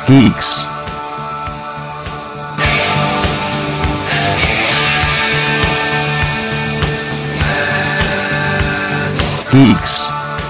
Geeks. Geeks.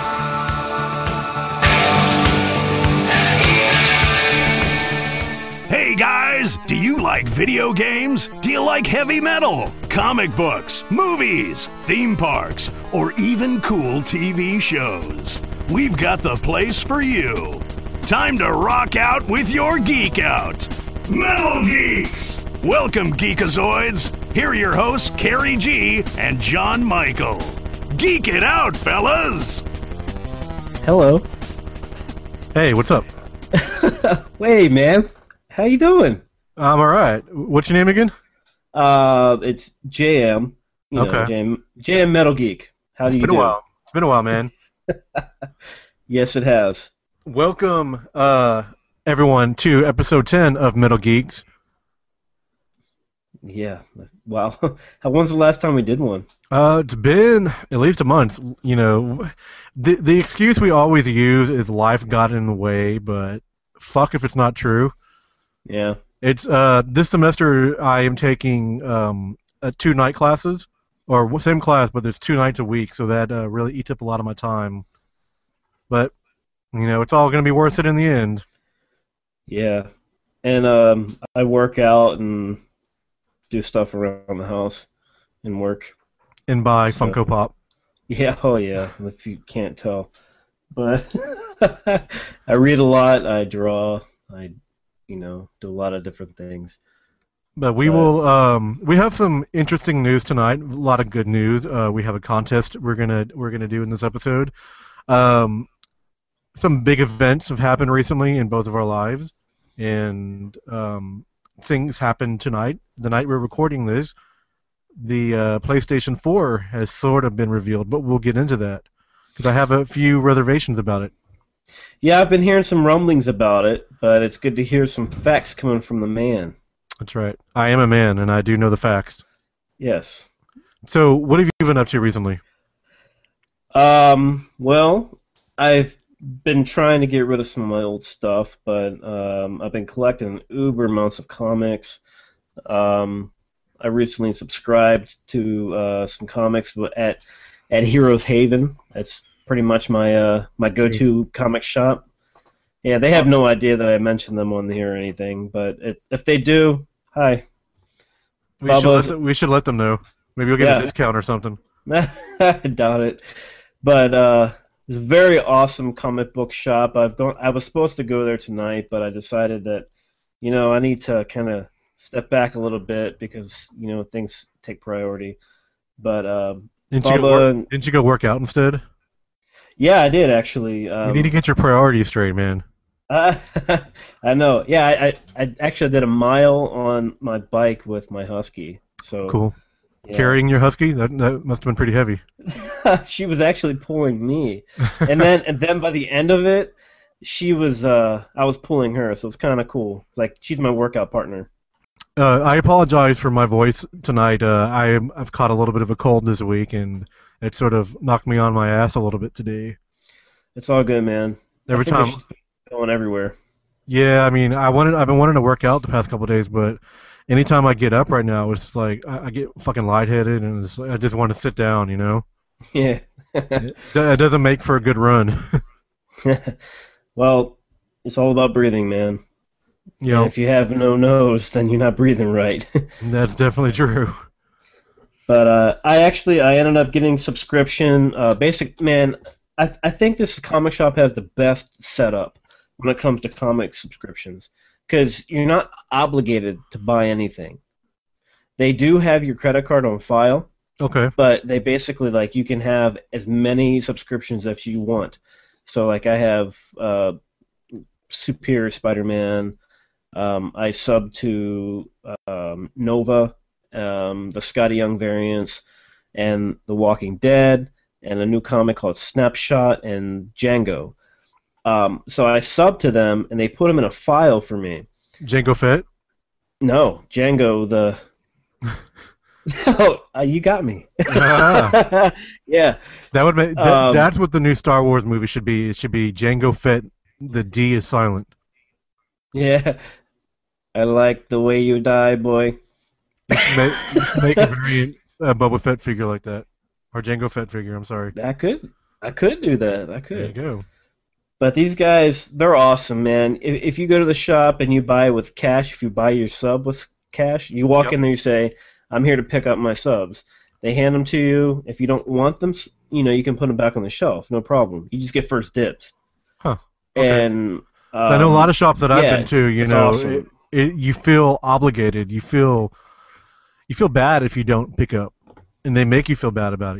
Hey guys, do you like video games? Do you like heavy metal, comic books, movies, theme parks, or even cool TV shows? We've got the place for you. Time to rock out with your Geek Out. Metal Geeks! Welcome, Geekazoids. Here are your hosts, Carrie G and John Michael. Geek it out, fellas! Hello. Hey, what's up? Hey, man. How you doing? I'm alright. What's your name again? It's JM. Okay. JM Metal Geek. How do you do? It's been a while, man. Yes, it has. Welcome, everyone, to episode 10 of Metal Geeks. Yeah. Wow. When's the last time we did one? It's been at least a month. You know, the excuse we always use is life got in the way, but fuck if it's not true. Yeah. It's this semester I am taking 2 night classes, or same class, but there's 2 nights a week, so that really eats up a lot of my time. But you know, it's all going to be worth it in the end. Yeah. And I work out and do stuff around the house and work. And buy Funko Pop. Yeah, oh yeah, if you can't tell. But I read a lot, I draw, I do a lot of different things. But we will we have some interesting news tonight, a lot of good news. We have a contest we're gonna do in this episode. Some big events have happened recently in both of our lives, and things happened tonight. The night we're recording this, the PlayStation 4 has sort of been revealed, but we'll get into that because I have a few reservations about it. Yeah, I've been hearing some rumblings about it, but it's good to hear some facts coming from the man. That's right. I am a man, and I do know the facts. Yes. So, what have you been up to recently? Well, I've been trying to get rid of some of my old stuff, but I've been collecting uber amounts of comics. I recently subscribed to some comics at Heroes Haven. That's pretty much my my go-to comic shop. Yeah, they have no idea that I mentioned them on here or anything, but if they do, hi. We should let them know. Maybe you'll get a discount or something. I doubt it. But it's a very awesome comic book shop. I was supposed to go there tonight, but I decided that, I need to kind of step back a little bit because, things take priority. But didn't you go work out instead? Yeah, I did actually. You need to get your priorities straight, man. I know. Yeah, I actually did a mile on my bike with my husky. So cool. Yeah. Carrying your husky? That must have been pretty heavy. She was actually pulling me, and then by the end of it, she was I was pulling her, so it's kind of cool. It's like she's my workout partner. I apologize for my voice tonight. I've caught a little bit of a cold this week, and it sort of knocked me on my ass a little bit today. It's all good, man. Every time going everywhere. Yeah, I mean, I've been wanting to work out the past couple of days, but anytime I get up right now, it's like I get fucking lightheaded, and I just want to sit down, Yeah. It doesn't make for a good run. Well, it's all about breathing, man. If you have no nose, then you're not breathing right. That's definitely true. But I ended up getting subscription. I think this comic shop has the best setup when it comes to comic subscriptions because you're not obligated to buy anything. They do have your credit card on file. Okay. But they basically, you can have as many subscriptions as you want. So, I have Superior Spider-Man. I sub to Nova, the Scotty Young variants, and The Walking Dead, and a new comic called Snapshot and Django. So I sub to them, and they put them in a file for me. Django Fett? No, Django the... Oh, you got me. Yeah. That would make that's what the new Star Wars movie should be. It should be Jango Fett. The D is silent. Yeah, I like the way you die, boy. You should make a variant Boba Fett figure like that, or Jango Fett figure. I'm sorry. I could do that. I There you could. go. But these guys, they're awesome, man. If you go to the shop and you buy with cash, if you buy your sub with cash, you walk Yep. in there, you say, "I'm here to pick up my subs." They hand them to you. If you don't want them, you can put them back on the shelf, no problem. You just get first dibs. Huh. Okay. And I know a lot of shops that I've yeah, been to. it's awesome. You feel obligated. You feel bad if you don't pick up, and they make you feel bad about it.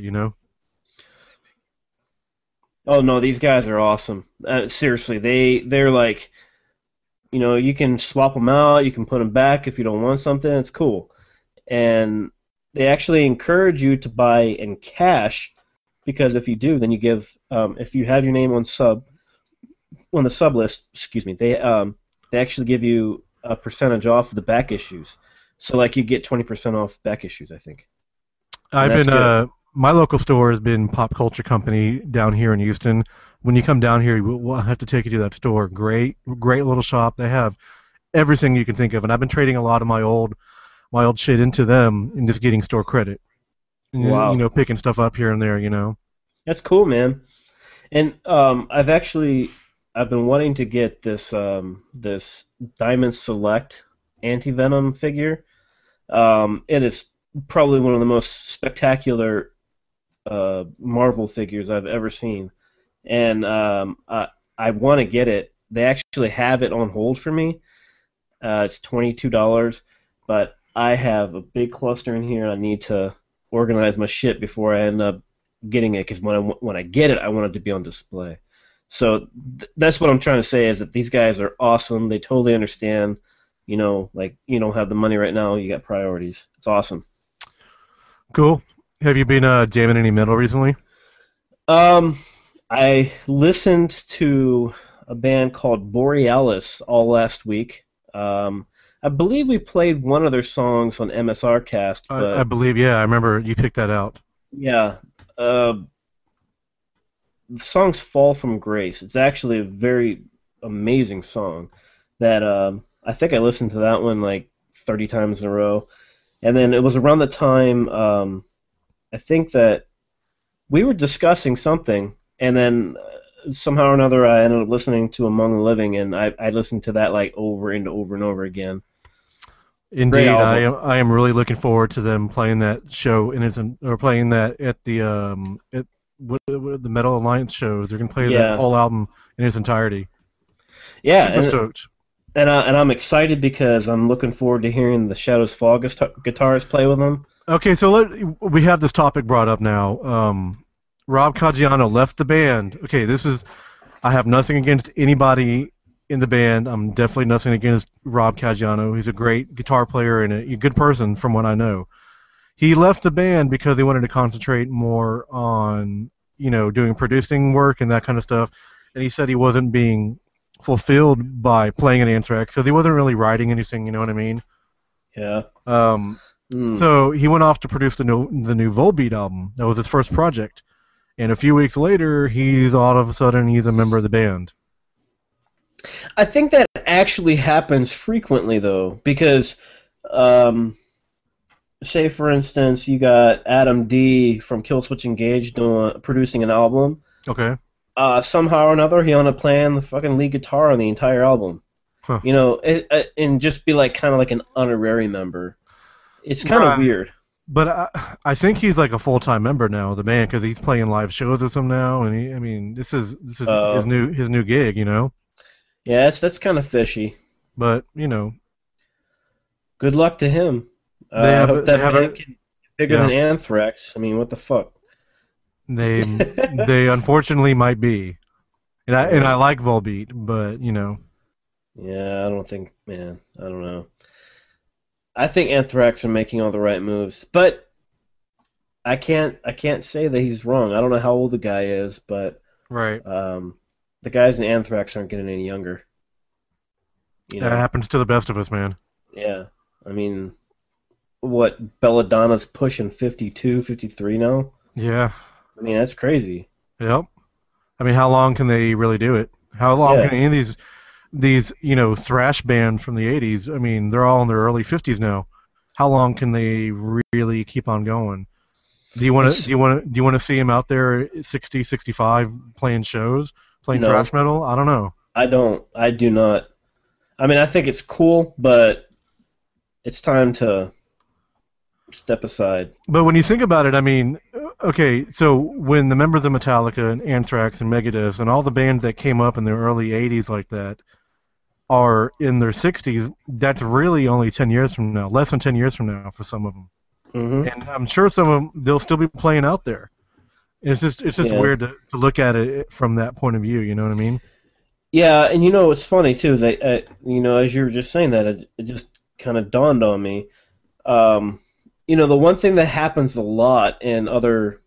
Oh no, these guys are awesome. Seriously, they're like, you can swap them out, you can put them back if you don't want something. It's cool, and they actually encourage you to buy in cash because if you do, then you give. If you have your name on the sub list, excuse me, they actually give you a percentage off the back issues. So like you get 20% off back issues, I think, and I've that's been good. my local store has been Pop Culture Company down here in Houston. When you come down here, we'll have to take you to that store. Great, great little shop. They have everything you can think of, and I've been trading a lot of my old shit into them and just getting store credit. And, Wow, picking stuff up here and there. that's cool, man. And I've been wanting to get this Diamond Select Anti Venom figure. It is probably one of the most spectacular Marvel figures I've ever seen, and I want to get it. They actually have it on hold for me. It's $22, but I have a big cluster in here. I need to organize my shit before I end up getting it because when I get it, I want it to be on display. So that's what I'm trying to say is that these guys are awesome. They totally understand. Like you don't have the money right now. You got priorities. It's awesome. Cool. Have you been jamming any metal recently? Um, I listened to a band called Borealis all last week. I believe we played one of their songs on MSR Cast, I but believe, yeah, I remember you picked that out. yeah, uh, the song's "Fall from Grace." It's actually a very amazing song. That I think I listened to that one like 30 times in a row, and then it was around the time I think that we were discussing something, and then somehow or another I ended up listening to Among the Living, and I listened to that like over and over again. Great Indeed, I album. am. I am really looking forward to them playing that show or playing that at the what the Metal Alliance shows. They're gonna play that Yeah, whole album in its entirety. yeah, Super stoked. and I'm excited because I'm looking forward to hearing the Shadows Fall guitarist play with them. Okay, so we have this topic brought up now. Rob Caggiano left the band. Okay, I have nothing against anybody in the band. I'm definitely nothing against Rob Caggiano. He's a great guitar player and a good person from what I know. He left the band because he wanted to concentrate more on, doing producing work and that kind of stuff. And he said he wasn't being fulfilled by playing in Anthrax because he wasn't really writing anything, you know what I mean? Yeah. Um, Hmm. so he went off to produce the new Volbeat album. That was his first project. And a few weeks later, all of a sudden he's a member of the band. I think that actually happens frequently though, because um, say for instance you got Adam D from Killswitch Engage producing an album. Okay. Somehow or another he ended up playing the fucking lead guitar on the entire album. Huh. And just be like kind of like an honorary member. It's kind of Right. weird. But I think he's like a full time member now of the band because he's playing live shows with them now, and I mean, this is his Uh, new gig. yeah, that's kind of fishy. But Good luck to him. they I have hope they that have a band can be bigger yeah than Anthrax. I mean, what the fuck? they unfortunately might be, and I Yeah. like Volbeat, but Yeah, I don't think, man. I don't know. I think Anthrax are making all the right moves, but I can't say that he's wrong. I don't know how old the guy is, but right, the guys in Anthrax aren't getting any younger. You that know? happens to the best of us, man. Yeah. I mean, what Belladonna's pushing 52, 53 now? Yeah, I mean, that's crazy. yep. I mean, how long can they really do it? How long can Yeah. any of these? these thrash bands from the '80s. I mean, they're all in their early 50s now. How long can they really keep on going? Do you want to see him out there 60, 65 playing shows, playing No. thrash metal? I don't know. I don't. I do not. I mean, I think it's cool, but it's time to step aside. But when you think about it, I mean, okay, so when the members of Metallica and Anthrax and Megadeth and all the bands that came up in the early 80s like that are in their 60s, that's really only 10 years from now, less than 10 years from now for some of them. Mm-hmm. And I'm sure some of them, they'll still be playing out there. It's just Yeah. weird to look at it from that point of view, you know what I mean? Yeah, and what's funny too is as you were just saying that, it just kind of dawned on me. The one thing that happens a lot in other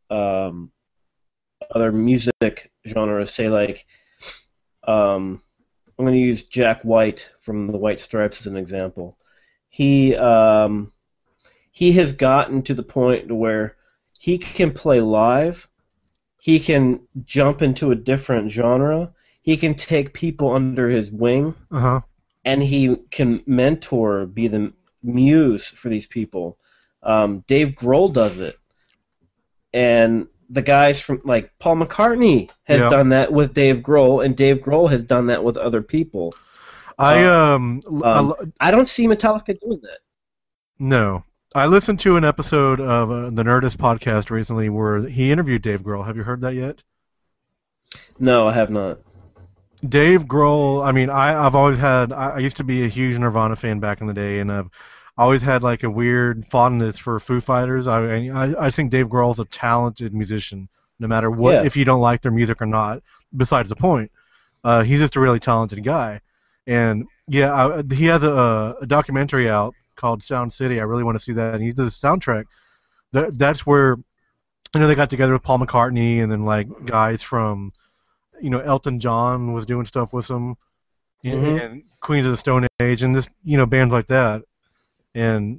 music genres, say like, I'm going to use Jack White from the White Stripes as an example. He has gotten to the point where he can play live, he can jump into a different genre, he can take people under his wing, and he can mentor, be the muse for these people. Dave Grohl does it, and the guys from like Paul McCartney has done that with Dave Grohl, and Dave Grohl has done that with other people. I don't see Metallica doing that. No. I listened to an episode of the Nerdist podcast recently where he interviewed Dave Grohl. Have you heard that yet? No, I have not. Dave Grohl, I mean, I used to be a huge Nirvana fan back in the day, and I've always had like a weird fondness for Foo Fighters. I think Dave Grohl's a talented musician, no matter what, if you don't like their music or not, besides the point. He's just a really talented guy. And he has a documentary out called Sound City. I really want to see that. And he does a soundtrack. That's where, they got together with Paul McCartney and then like guys from, Elton John was doing stuff with them, and Queens of the Stone Age and just, bands like that. And,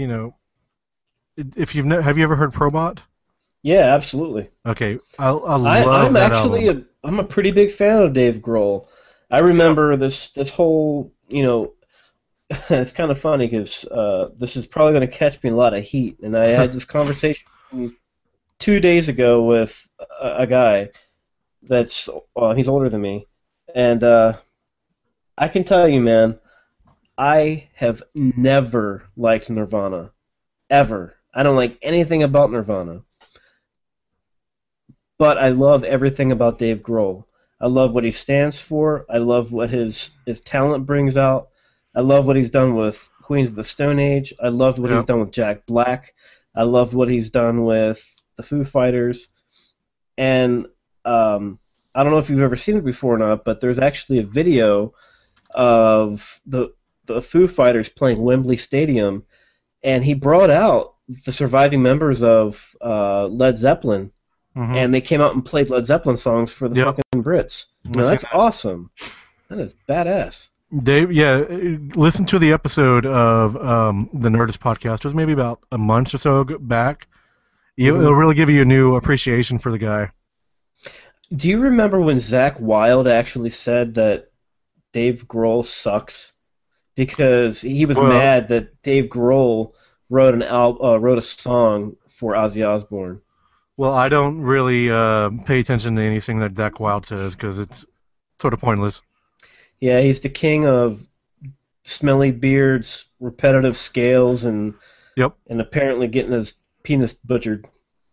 if have you ever heard Probot? Yeah, absolutely. Okay. I love that album. I'm a pretty big fan of Dave Grohl. I remember this whole, it's kind of funny because this is probably going to catch me a lot of heat. And I had this conversation 2 days ago with a guy that's, he's older than me. And I can tell you, man, I have never liked Nirvana. Ever. I don't like anything about Nirvana. But I love everything about Dave Grohl. I love what he stands for. I love what his talent brings out. I love what he's done with Queens of the Stone Age. I loved what he's done with Jack Black. I loved what he's done with the Foo Fighters. And I don't know if you've ever seen it before or not, but there's actually a video of the Foo Fighters playing Wembley Stadium, and he brought out the surviving members of Led Zeppelin. And they came out and played Led Zeppelin songs for the fucking Brits. That's awesome. That is badass. Dave, listen to the episode of the Nerdist podcast. It was maybe about a month or so back. It'll really give you a new appreciation for the guy. Do you remember when Zakk Wylde actually said that Dave Grohl sucks? Because he was mad that Dave Grohl wrote a song for Ozzy Osbourne. Well, I don't really pay attention to anything that Zakk Wylde says because it's sort of pointless. Yeah, he's the king of smelly beards, repetitive scales, and apparently getting his penis butchered.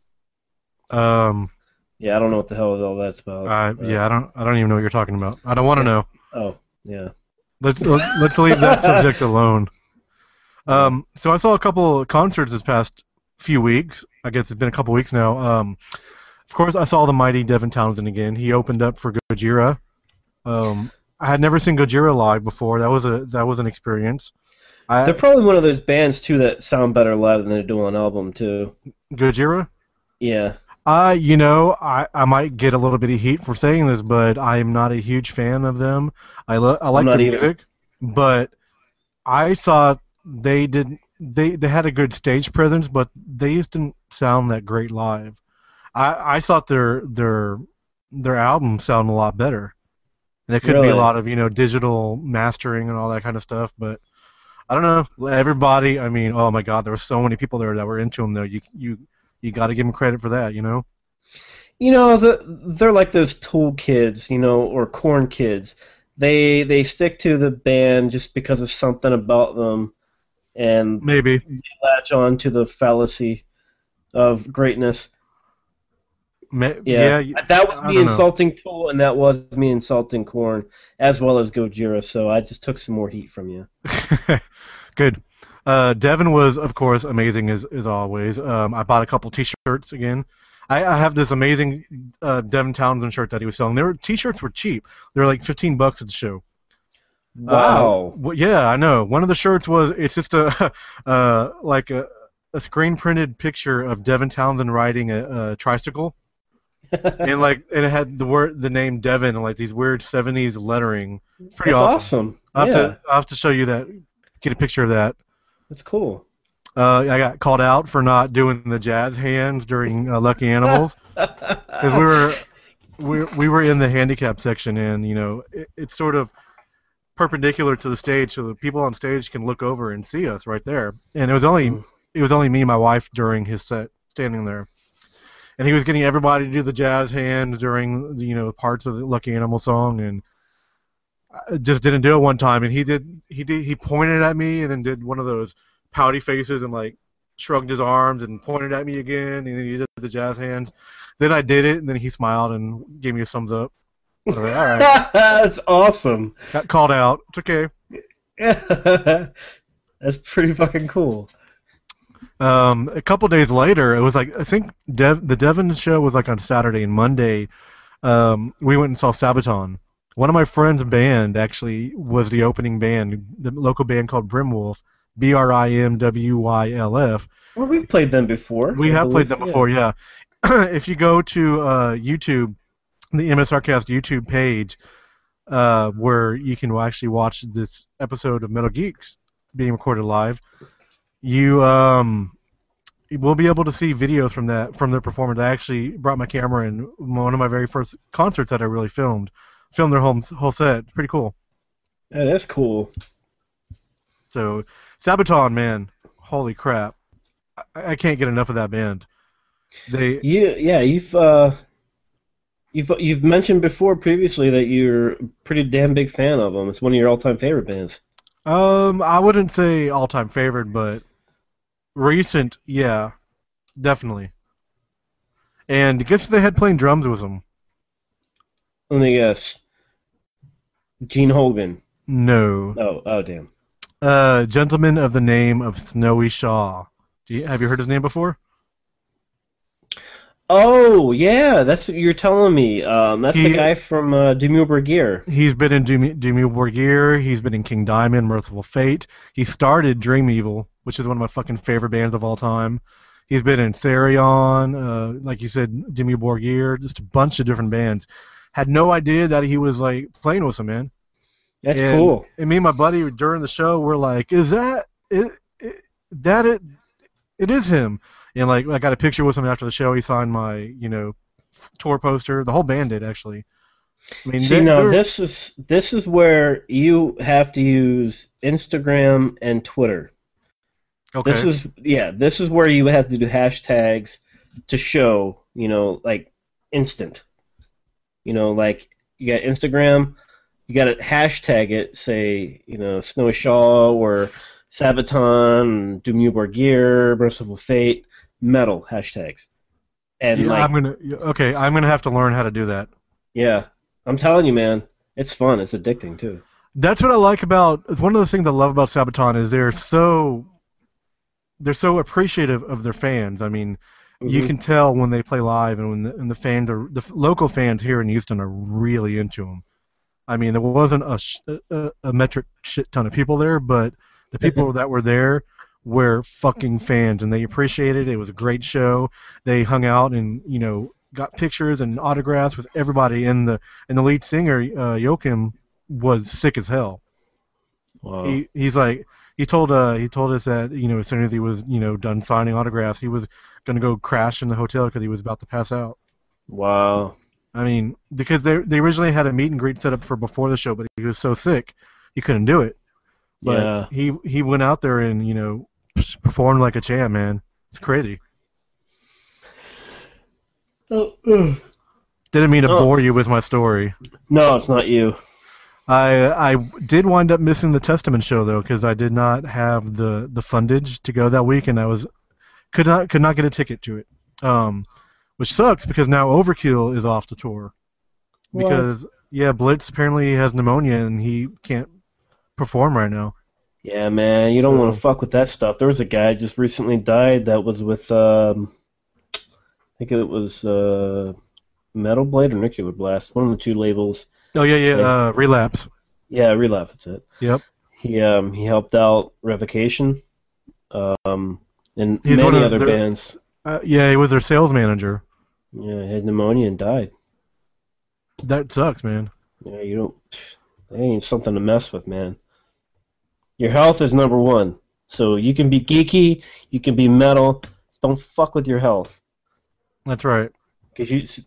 Yeah, I don't know what the hell all that's about. I don't even know what you're talking about. I don't want to know. Oh, yeah. Let's leave that subject alone. So I saw a couple of concerts this past few weeks. I guess it's been a couple weeks now. Of course, I saw the mighty Devin Townsend again. He opened up for Gojira. I had never seen Gojira live before. That was an experience. They're probably one of those bands too that sound better live than they do on an album too. Gojira? Yeah. I might get a little bit of heat for saying this, but I am not a huge fan of them. I like their music, but I thought they had a good stage presence, but they just didn't sound that great live. I thought their album sounded a lot better, And it could be Really? a lot of, digital mastering and all that kind of stuff, but I don't know. Everybody, I mean, oh my God, there were so many people there that were into him, though. You got to give him credit for that, you know? They're like those Tool kids, or Corn kids. They stick to the band just because of something about them, and Maybe. latch on to the fallacy of greatness. Yeah, That was I me don't know. insulting Tool, and that was me insulting Corn, as well as Gojira. So I just took some more heat from you. Good. Devin was, of course, amazing as always. I bought a couple T-shirts again. I have this amazing Devin Townsend shirt that he was selling. T-shirts were cheap. They were like $15 at the show. Wow. Yeah, I know. One of the shirts it's just a like a screen printed picture of Devin Townsend riding a tricycle, and it had the name Devin and like these weird '70s lettering. It's pretty That's awesome. awesome. I'll have to show you that. Get a picture of that. That's cool. I got called out for not doing the jazz hands during Lucky Animals because we were in the handicap section, and it's sort of perpendicular to the stage, so the people on stage can look over and see us right there. And it was only me and my wife during his set standing there, and he was getting everybody to do the jazz hands during parts of the Lucky Animal song, and I just didn't do it one time, and he pointed at me and then did one of those pouty faces and like shrugged his arms and pointed at me again, and then he did the jazz hands. Then I did it, and then he smiled and gave me a thumbs up. All right. That's awesome. Got called out. It's okay. That's pretty fucking cool. A couple days later, it was like I think the Devon show was like on Saturday, and Monday we went and saw Sabaton. One of my friend's band actually was the opening band, the local band called Brimwolf, Brimwylf. Well, we've played them before. We have played them before, yeah. If you go to YouTube, the MSRcast YouTube page, where you can actually watch this episode of Metal Geeks being recorded live, you will be able to see videos from their performance. I actually brought my camera in one of my very first concerts that I really filmed their whole set. Pretty cool. Yeah, that's cool. So Sabaton, man, holy crap! I can't get enough of that band. You've mentioned before previously that you're a pretty damn big fan of them. It's one of your all-time favorite bands. I wouldn't say all-time favorite, but recent, yeah, definitely. And guess who they had playing drums with them? Let me guess. Gene Hogan. No. Oh, damn. Gentleman of the name of Snowy Shaw. Have you heard his name before? Oh, yeah, that's what you're telling me. That's the guy from Dimmu Borgir. He's been in Dimmu Borgir. He's been in King Diamond, Merciful Fate. He started Dream Evil, which is one of my fucking favorite bands of all time. He's been in Therion, like you said, Dimmu Borgir, just a bunch of different bands. Had no idea that he was like playing with some, man. That's cool. And me and my buddy during the show were like, "Is that it? It is him." And like, I got a picture with him after the show. He signed my, tour poster. The whole band did, actually. I mean, this is where you have to use Instagram and Twitter. Okay. This is where you have to do hashtags to show, like instant. Like you got Instagram, you got to hashtag it, say, Snowy Shaw or Sabaton, Dimmu Borgir, Merciful Fate, metal hashtags. And yeah, I'm gonna have to learn how to do that. Yeah, I'm telling you, man, it's fun. It's addicting too. That's what I like about. It's one of the things I love about Sabaton is they're so appreciative of their fans. I mean, you can tell when they play live, and when the fans the local fans here in Houston are really into them. I mean, there wasn't a metric shit ton of people there, but the people that were there were fucking fans, and they appreciated it. It was a great show. They hung out and got pictures and autographs with everybody. And the lead singer Joachim was sick as hell. Wow. He told us that as soon as he was done signing autographs, he was going to go crash in the hotel because he was about to pass out. Wow. I mean, because they originally had a meet and greet set up for before the show, but he was so sick he couldn't do it. But he went out there and performed like a champ, man. It's crazy. Didn't mean to bore you with my story. No, it's not you. I did wind up missing the Testament show though, because I did not have the fundage to go that week, and I could not get a ticket to it. Which sucks because now Overkill is off the tour. Because Blitz apparently has pneumonia and he can't perform right now. Yeah, man, you don't want to fuck with that stuff. There was a guy just recently died that was with I think it was Metal Blade or Nuclear Blast, one of the two labels. Oh yeah. Relapse. Yeah, Relapse. That's it. Yep. He helped out Revocation, and many other bands. He was their sales manager. Yeah, he had pneumonia and died. That sucks, man. Yeah, that ain't something to mess with, man. Your health is number one. So you can be geeky, you can be metal. Don't fuck with your health. That's right. Because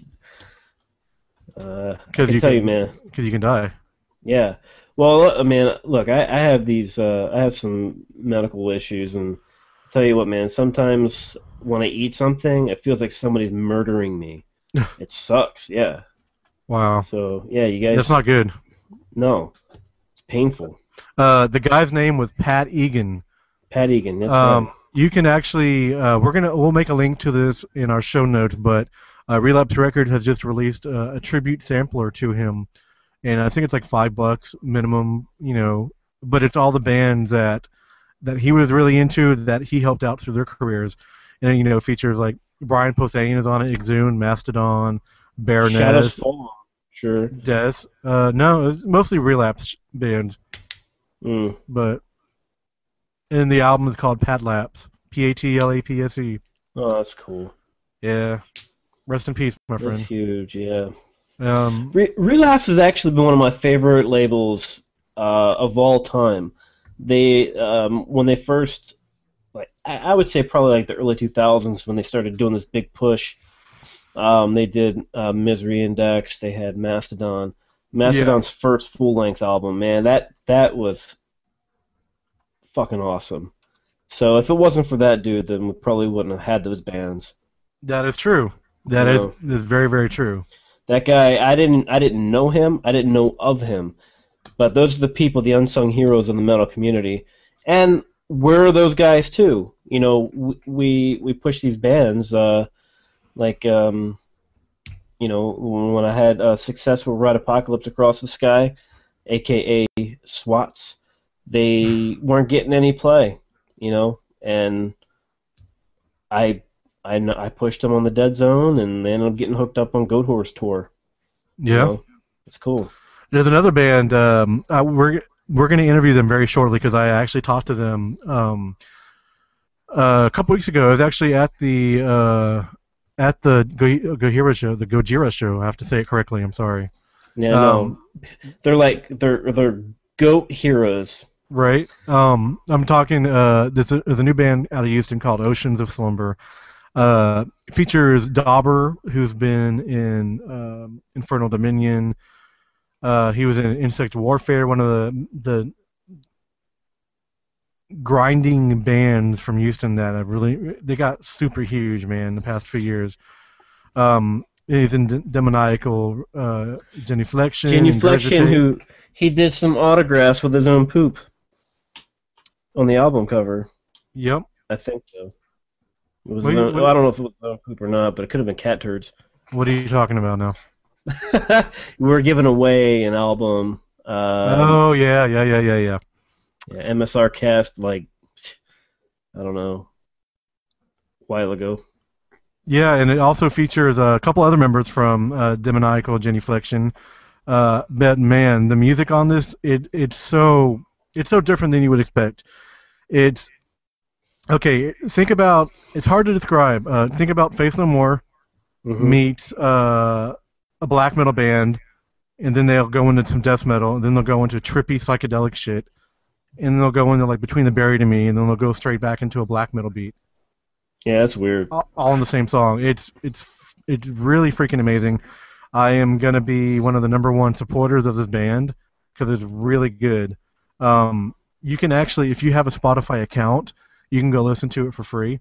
man. Because you can die. Yeah. Well, man, look, I have these. I have some medical issues, and I'll tell you what, man. Sometimes when I eat something, it feels like somebody's murdering me. It sucks. Yeah. Wow. So yeah, you guys. That's not good. No, it's painful. The guy's name was Pat Egan. Pat Egan. That's right. You can actually. We'll make a link to this in our show notes, but Relapse Records has just released a tribute sampler to him, and I think it's like $5 minimum. But it's all the bands that he was really into that he helped out through their careers, and features like Brian Posehn is on it, Exhumed, Mastodon, Baroness, Shadows Fall. Sure. Death. No, it's mostly Relapse bands. But and the album is called Patlapse. Patlapse. Oh, that's cool. Yeah. Rest in peace, my friend. That's huge, yeah. Relapse has actually been one of my favorite labels of all time. They when they first, I would say probably like the early 2000s when they started doing this big push. They did Misery Index. They had Mastodon. Mastodon's first full-length album, man, that was fucking awesome. So if it wasn't for that dude, then we probably wouldn't have had those bands. That is true. That is very, very true. That guy, I didn't know him. I didn't know of him. But those are the people, the unsung heroes in the metal community. And we're those guys too. We push these bands when I had success with Ride Apocalypse Across the Sky, a.k.a. SWATs, they weren't getting any play, and I pushed them on the Dead Zone, and they ended up getting hooked up on Goat Horse Tour. Yeah. It's cool. There's another band, we're going to interview them very shortly because I actually talked to them a couple weeks ago. I was actually at the Gojira show, the Gojira show. I have to say it correctly. I'm sorry. Yeah, no. They're goat heroes. Right. I'm talking. There's a new band out of Houston called Oceans of Slumber. Features Dauber, who's been in Infernal Dominion. He was in Insect Warfare, one of the grinding bands from Houston that they got super huge, man, the past few years. He's in Demoniacal, Genuflection. Genuflection, who he did some autographs with his own poop on the album cover. Yep. I think so. It was I don't know if it was his own poop or not, but it could have been cat turds. What are you talking about now? We were giving away an album. Yeah. Yeah, MSR cast, I don't know, a while ago. Yeah, and it also features a couple other members from Demoniacal Genuflection. But man, the music on this, it's so different than you would expect. It's okay. Think about, it's hard to describe. Think about Faith No More meets a black metal band, and then they'll go into some death metal, and then they'll go into trippy psychedelic shit, and then they'll go into Between the Buried and Me, and then they'll go straight back into a black metal beat. Yeah, that's weird. All in the same song. It's really freaking amazing. I am going to be one of the #1 supporters of this band because it's really good. You can actually, if you have a Spotify account, you can go listen to it for free.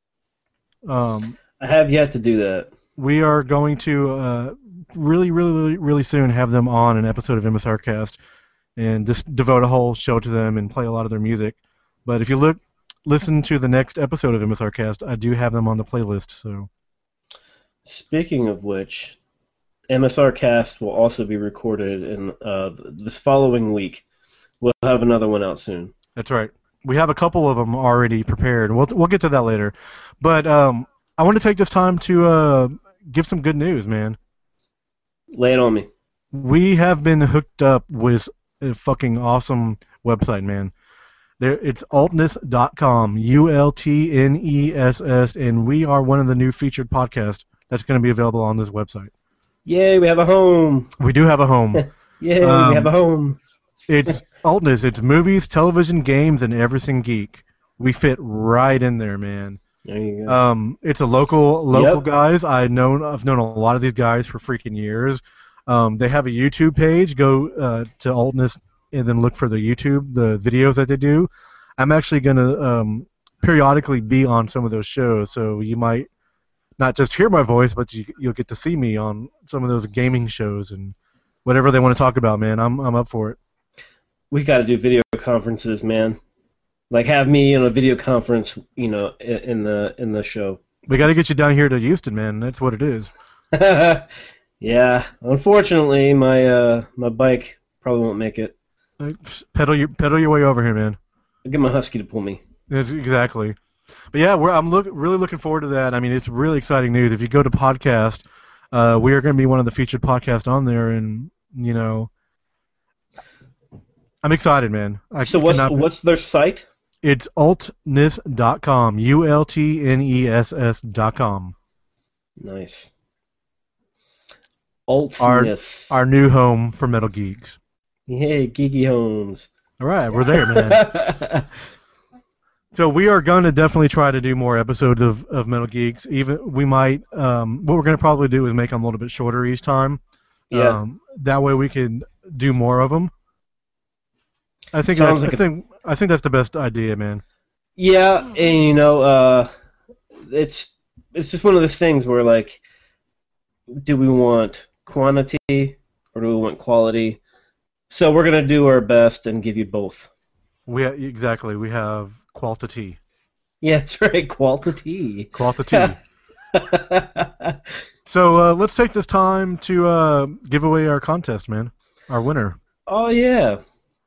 I have yet to do that. We are going to really soon have them on an episode of MSRcast and just devote a whole show to them and play a lot of their music. But if you listen to the next episode of MSRcast, I do have them on the playlist. So, speaking of which, MSRcast will also be recorded in this following week. We'll have another one out soon. That's right. We have a couple of them already prepared. We'll get to that later. But I want to take this time to give some good news, man. Lay it on me. We have been hooked up with a fucking awesome website, man. It's altness.com, ULTNESS, and we are one of the new featured podcasts that's going to be available on this website. Yay, we have a home. We do have a home. Yay, we have a home. It's Altness. It's movies, television, games, and everything geek. We fit right in there, man. There you go. It's a local Yep. guys. I've known a lot of these guys for freaking years. They have a YouTube page. Go to Altness and then look for the videos that they do. I'm actually going to periodically be on some of those shows, so you might not just hear my voice, but you'll get to see me on some of those gaming shows and whatever they want to talk about, man. I'm up for it. We got to do video conferences, man. Like have me in a video conference, in the show. We got to get you down here to Houston, man. That's what it is. Yeah, unfortunately, my bike probably won't make it. Pedal your way over here, man. I'll get my husky to pull me. Exactly. But yeah, I'm really looking forward to that. I mean, it's really exciting news. If you go to podcast, we are going to be one of the featured podcasts on there, and I'm excited, man. So what's their site? It's altness.com, ULTNESS.com. Nice. Altness. Our new home for Metal Geeks. Hey, Geeky Homes. All right, we're there, man. So we are going to definitely try to do more episodes of Metal Geeks. Even we might. What we're going to probably do is make them a little bit shorter each time. Yeah. That way we can do more of them. I think that's the best idea, man. Yeah, and it's just one of those things where like, do we want quantity or do we want quality? So we're gonna do our best and give you both. We have quality. Yeah, that's right, quality. Quality. So let's take this time to give away our contest, man. Our winner. Oh yeah.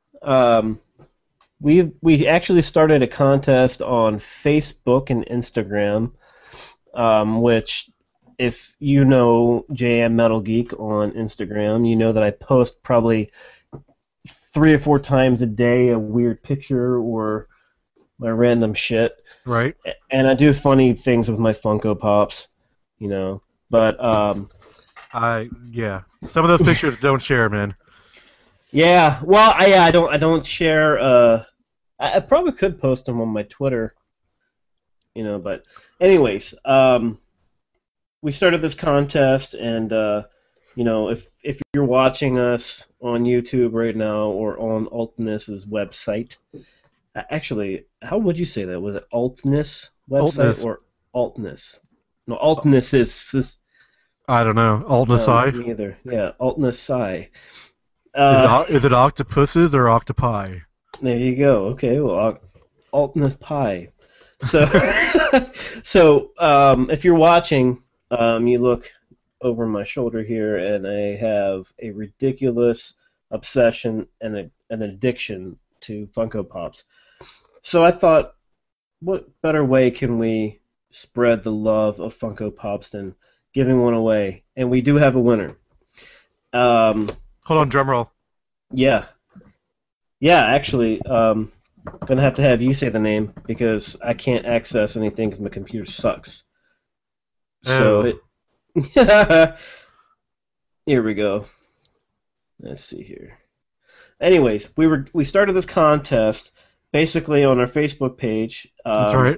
We actually started a contest on Facebook and Instagram, which if you know JM Metal Geek on Instagram, you know that I post probably 3 or 4 times a day a weird picture or my random shit. Right. And I do funny things with my Funko Pops, but some of those pictures don't share, man. Yeah, well, I don't share. I probably could post them on my Twitter, But anyways, we started this contest, and if you're watching us on YouTube right now or on Altness's website, actually, how would you say that? Was it Altness website Altness. or Altness? No, Altness is. I don't know. Altness. Me either. Yeah, Altness. Is it octopuses or octopi? There you go. Okay, well, Altness Pie. So, if you're watching, you look over my shoulder here, and I have a ridiculous obsession and an addiction to Funko Pops. So I thought, what better way can we spread the love of Funko Pops than giving one away? And we do have a winner. Hold on, drum roll. Yeah. Yeah, actually, gonna have to have you say the name because I can't access anything because my computer sucks. So here we go. Let's see here. Anyways, we started this contest basically on our Facebook page. That's right.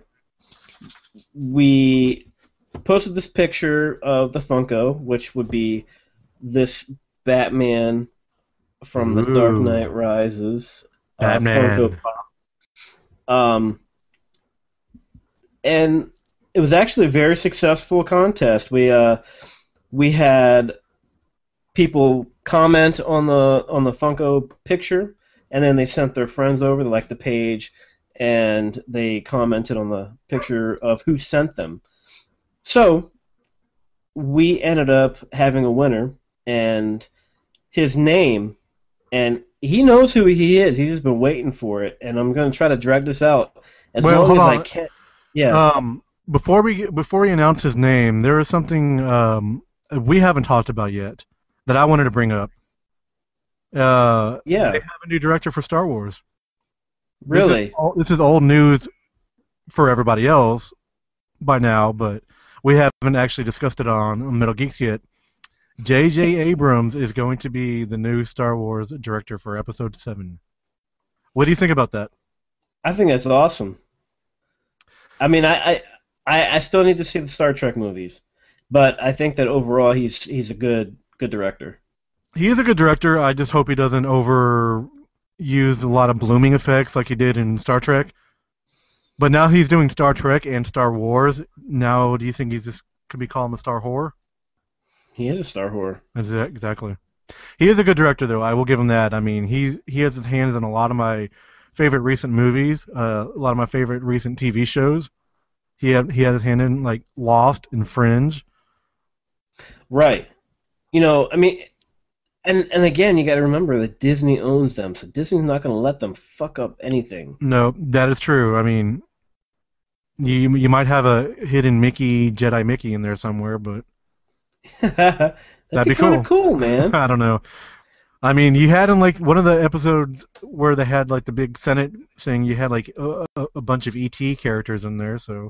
We posted this picture of the Funko, which would be this Batman from The Dark Ooh. Knight Rises. Batman. Funko Pop. And it was actually a very successful contest. We had people comment on the Funko picture, and then they sent their friends over. They liked the page, and they commented on the picture of who sent them. So we ended up having a winner, and his name, and he knows who he is. He's just been waiting for it, and I'm going to try to drag this out as long hold as on. I can. Yeah. Before we announce his name, there is something we haven't talked about yet that I wanted to bring up. Yeah. They have a new director for Star Wars. Really? This is old news for everybody else by now, but we haven't actually discussed it on Metal Geeks yet. J.J. Abrams is going to be the new Star Wars director for Episode 7. What do you think about that? I think that's awesome. I mean, I still need to see the Star Trek movies, but I think that overall he's a good director. He is a good director. I just hope he doesn't overuse a lot of blooming effects like he did in Star Trek. But now he's doing Star Trek and Star Wars. Now, do you think could we call him a Star Whore? He is a Star Whore. Exactly. He is a good director, though. I will give him that. I mean, he has his hands in a lot of my favorite recent movies, a lot of my favorite recent TV shows. He had his hand in like Lost and Fringe. Right. I mean, and again, you got to remember that Disney owns them, so Disney's not going to let them fuck up anything. No, that is true. I mean, you might have a hidden Jedi Mickey in there somewhere, but That'd be kind cool. of cool, man. I don't know. I mean, you had in like one of the episodes where they had like the big Senate thing. You had like a bunch of ET characters in there, so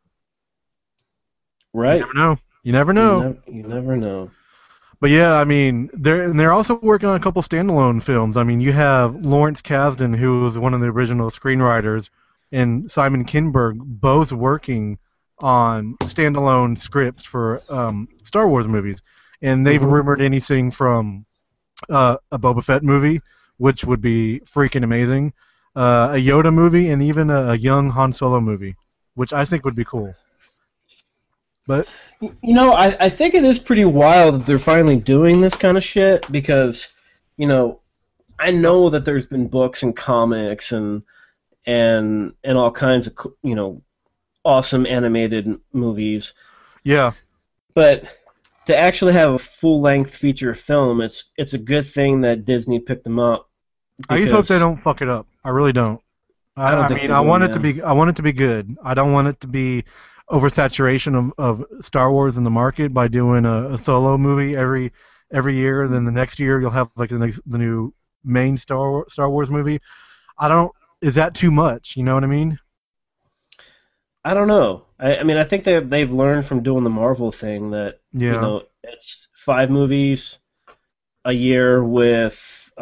Right. You never know. You never know. But yeah, I mean, they're also working on a couple standalone films. I mean, you have Lawrence Kasdan, who was one of the original screenwriters, and Simon Kinberg, both working on standalone scripts for Star Wars movies, and they've rumored anything from a Boba Fett movie, which would be freaking amazing, a Yoda movie, and even a young Han Solo movie, which I think would be cool. But I think it is pretty wild that they're finally doing this kind of shit because, I know that there's been books and comics and all kinds of, awesome animated movies. yeah, But to actually have a full-length feature film, it's a good thing that Disney picked them up. I just hope they don't fuck it up. I really don't. I think mean, they I will, want it man. to be. I want it to be good. I don't want it to be oversaturation of Star Wars in the market by doing a solo movie every year. Then the next year you'll have like the new main Star Wars movie. Is that too much? You know what I mean? I don't know. I mean, I think they've learned from doing the Marvel thing that Yeah. it's 5 movies a year with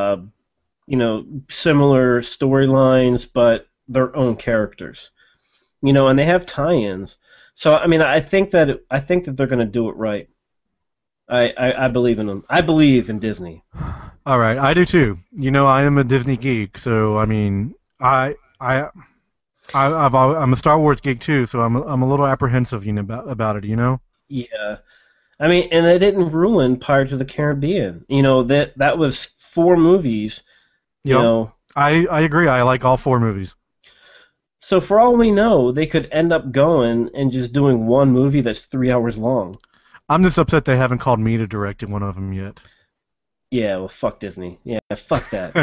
similar storylines but their own characters. And they have tie-ins. So I mean, I think that they're going to do it right. I believe in them. I believe in Disney. All right, I do too. I am a Disney geek, so I mean, I'm a Star Wars geek too, so I'm a little apprehensive, about it. Yeah. I mean, and they didn't ruin Pirates of the Caribbean. That was 4 movies. Yep. I agree. I like all 4 movies. So for all we know, they could end up going and just doing one movie that's 3 hours long. I'm just upset they haven't called me to direct one of them yet. Yeah, well, fuck Disney. Yeah, fuck that.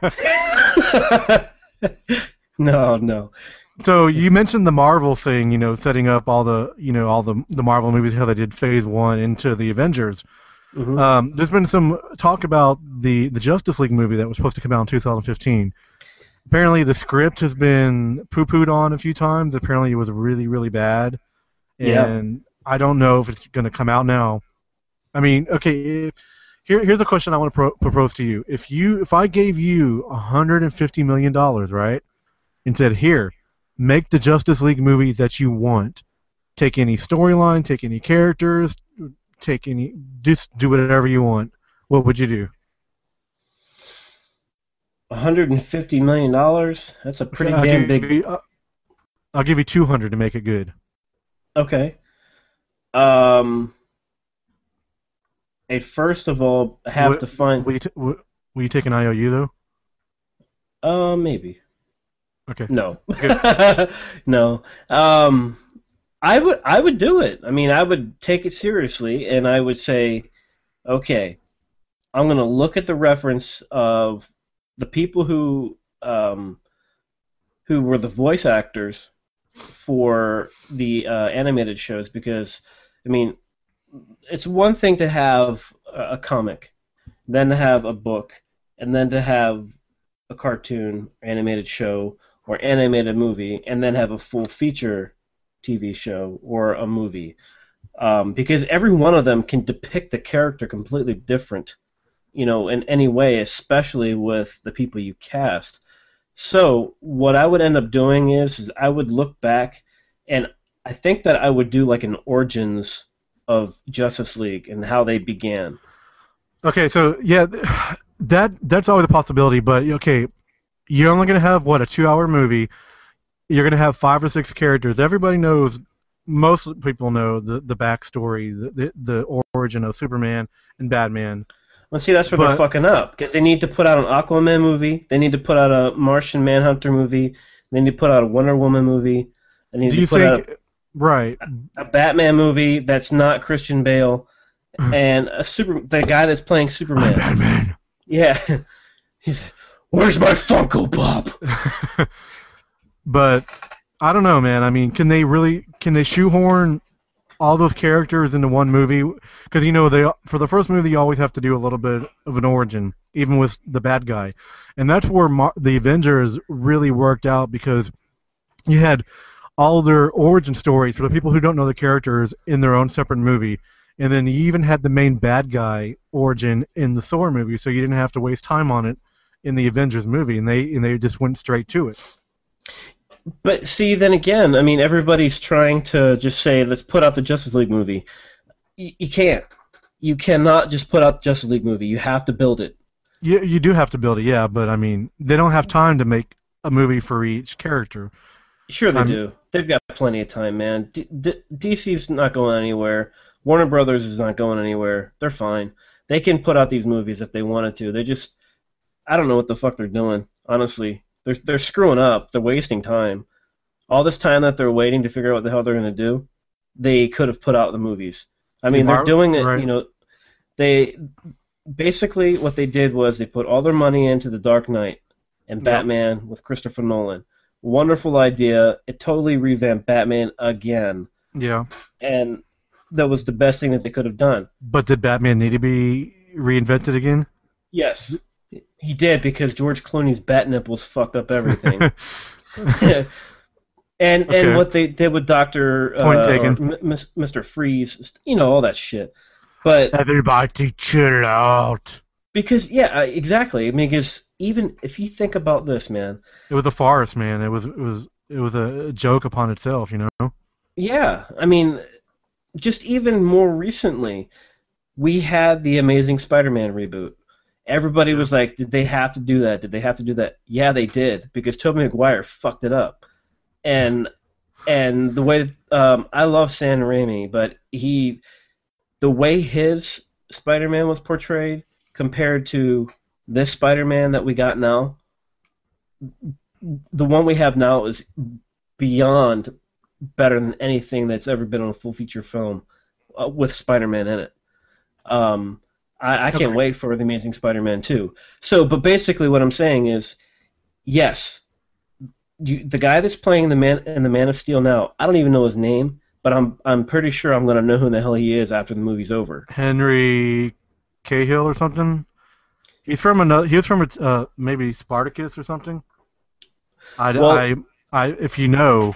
No. So you mentioned the Marvel thing, setting up all the Marvel movies, how they did Phase 1 into the Avengers. Mm-hmm. There's been some talk about the Justice League movie that was supposed to come out in 2015. Apparently, the script has been poo-pooed on a few times. Apparently, it was really, really bad. And I don't know if it's going to come out now. I mean, okay, here's a question I want to propose to you. If I gave you $150 million, right, and said, here, make the Justice League movie that you want. Take any storyline, take any characters, take any, just do whatever you want, what would you do? $150 million? That's a pretty damn big... I'll give you 200 to make it good. Okay. I'd first of all have to find... Will you take an IOU, though? Maybe. Okay. No. No. I would do it. I mean, I would take it seriously, and I would say, okay, I'm going to look at the reference of the people who were the voice actors for the animated shows, because, I mean, it's one thing to have a comic, then to have a book, and then to have a cartoon, animated show, or animated movie, and then have a full feature TV show or a movie. Because every one of them can depict the character completely different, in any way, especially with the people you cast. So what I would end up doing is I would look back, and I think that I would do like an origins of Justice League and how they began. Okay, so yeah, that's always a possibility, but okay, you're only going to have, a 2-hour movie. You're going to have 5 or 6 characters. Everybody knows, most people know the backstory, the origin of Superman and Batman. Well, see, that's where they're fucking up, because they need to put out an Aquaman movie, they need to put out a Martian Manhunter movie, they need to put out a Wonder Woman movie, they need to put out a Batman movie that's not Christian Bale, and the guy that's playing Superman. I'm Batman. Yeah. He's like, where's my Funko Pop? But I don't know, man. I mean, can they shoehorn all those characters into one movie? Because for the first movie, you always have to do a little bit of an origin, even with the bad guy, and that's where the Avengers really worked out, because you had all their origin stories for the people who don't know the characters in their own separate movie, and then you even had the main bad guy origin in the Thor movie, so you didn't have to waste time on it in the Avengers movie, and they just went straight to it. But see, then again, I mean, everybody's trying to just say, let's put out the Justice League movie. You can't. You cannot just put out the Justice League movie. You have to build it. You do have to build it, yeah, but I mean, they don't have time to make a movie for each character. Sure they do. They've got plenty of time, man. DC's not going anywhere. Warner Brothers is not going anywhere. They're fine. They can put out these movies if they wanted to. They just... I don't know what the fuck they're doing, honestly. They're screwing up. They're wasting time. All this time that they're waiting to figure out what the hell they're going to do, they could have put out the movies. I mean, they're doing it, right. They... Basically, what they did was they put all their money into The Dark Knight and Batman with Christopher Nolan. Wonderful idea. It totally revamped Batman again. Yeah. And that was the best thing that they could have done. But did Batman need to be reinvented again? Yes. He did, because George Clooney's bat nipples fucked up everything. And what they did with Dr. Point taken. Mr. Freeze, all that shit. But everybody chill out. Because, yeah, exactly. I mean, because even if you think about this, man. It was a farce, man. It was a joke upon itself, Yeah. I mean, just even more recently, we had the Amazing Spider-Man reboot. Everybody was like, did they have to do that? Did they have to do that? Yeah, they did, because Tobey Maguire fucked it up. And the way I love Sam Raimi, but the way his Spider-Man was portrayed compared to this Spider-Man that we got now, the one we have now is beyond better than anything that's ever been on a full feature film with Spider-Man in it. I can't wait for The Amazing Spider-Man 2. But basically what I'm saying is, yes, the guy that's playing the Man of Steel now, I don't even know his name, but I'm pretty sure I'm going to know who the hell he is after the movie's over. Henry Cahill or something? He was from maybe Spartacus or something. If you know,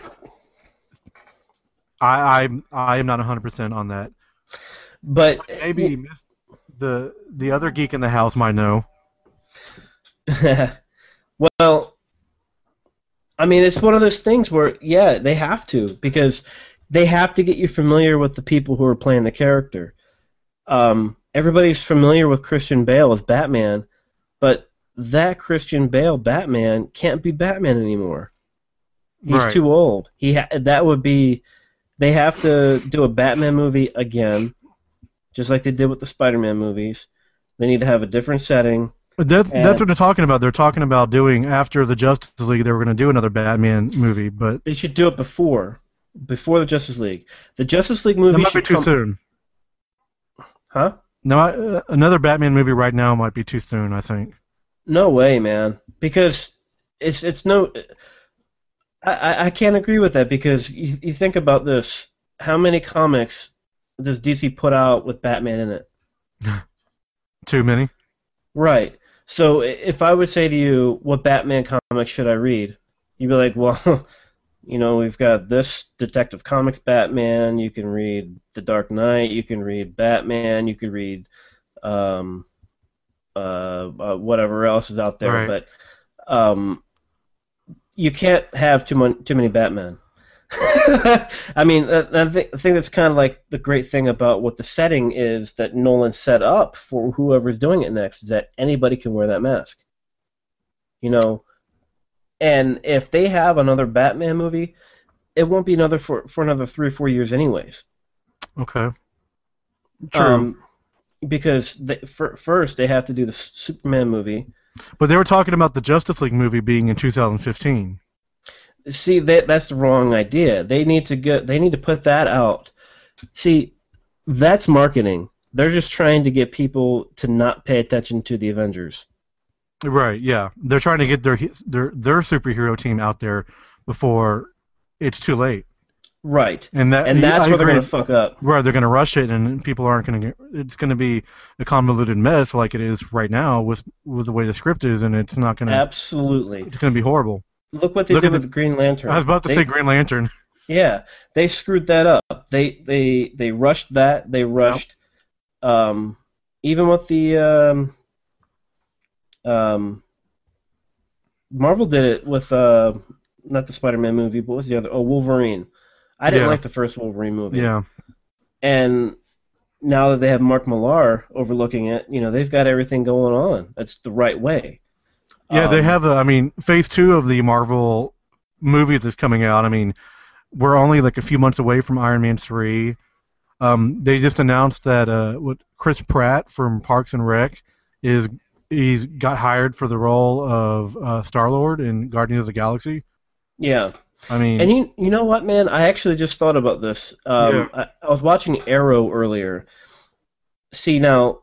I am not 100% on that. But maybe the other geek in the house might know. Well, I mean, it's one of those things where, yeah, they have to, because they have to get you familiar with the people who are playing the character. Everybody's familiar with Christian Bale as Batman, but that Christian Bale Batman can't be Batman anymore. He's Right. too old. That would be. They have to do a Batman movie again, just like they did with the Spider-Man movies. They need to have a different setting. But that's what they're talking about. They're talking about doing, after the Justice League, they were going to do another Batman movie, but They should do it before the Justice League. The Justice League movie that might be should too come. soon. Huh? No, another Batman movie right now might be too soon, I think. No way, man. Because it's no. I can't agree with that because you think about this. How many comics does DC put out with Batman in it? Too many? Right. So if I would say to you, what Batman comic should I read? You'd be like, well, we've got this Detective Comics Batman. You can read The Dark Knight. You can read Batman. You can read whatever else is out there. Right. But you can't have too many Batman. I mean, I think that's kind of like the great thing about what the setting is that Nolan set up for whoever's doing it next, is that anybody can wear that mask. And if they have another Batman movie, it won't be another for another 3 or 4 years anyways. Okay. True. Because first they have to do the Superman movie. But they were talking about the Justice League movie being in 2015. See, that's the wrong idea. They need to put that out. See, that's marketing. They're just trying to get people to not pay attention to the Avengers. Right, yeah. They're trying to get their superhero team out there before it's too late. Right. And that's where they're going to fuck up. Right, they're going to rush it, and people aren't going to get... It's going to be a convoluted mess like it is right now with the way the script is, and it's not going to... Absolutely. It's going to be horrible. Look what they did with Green Lantern. I was about to say Green Lantern. Yeah, they screwed that up. They rushed that. They rushed... even with the... Marvel did it with... not the Spider-Man movie, but what was the other? Oh, Wolverine. I didn't like the first Wolverine movie. Yeah. And now that they have Mark Millar overlooking it, they've got everything going on. That's the right way. Yeah, they have Phase 2 of the Marvel movie that's coming out. I mean, we're only like a few months away from Iron Man 3. They just announced that Chris Pratt from Parks and Rec he's got hired for the role of Star-Lord in Guardians of the Galaxy. Yeah. I mean, and you know what, man? I actually just thought about this. I was watching Arrow earlier. See, now,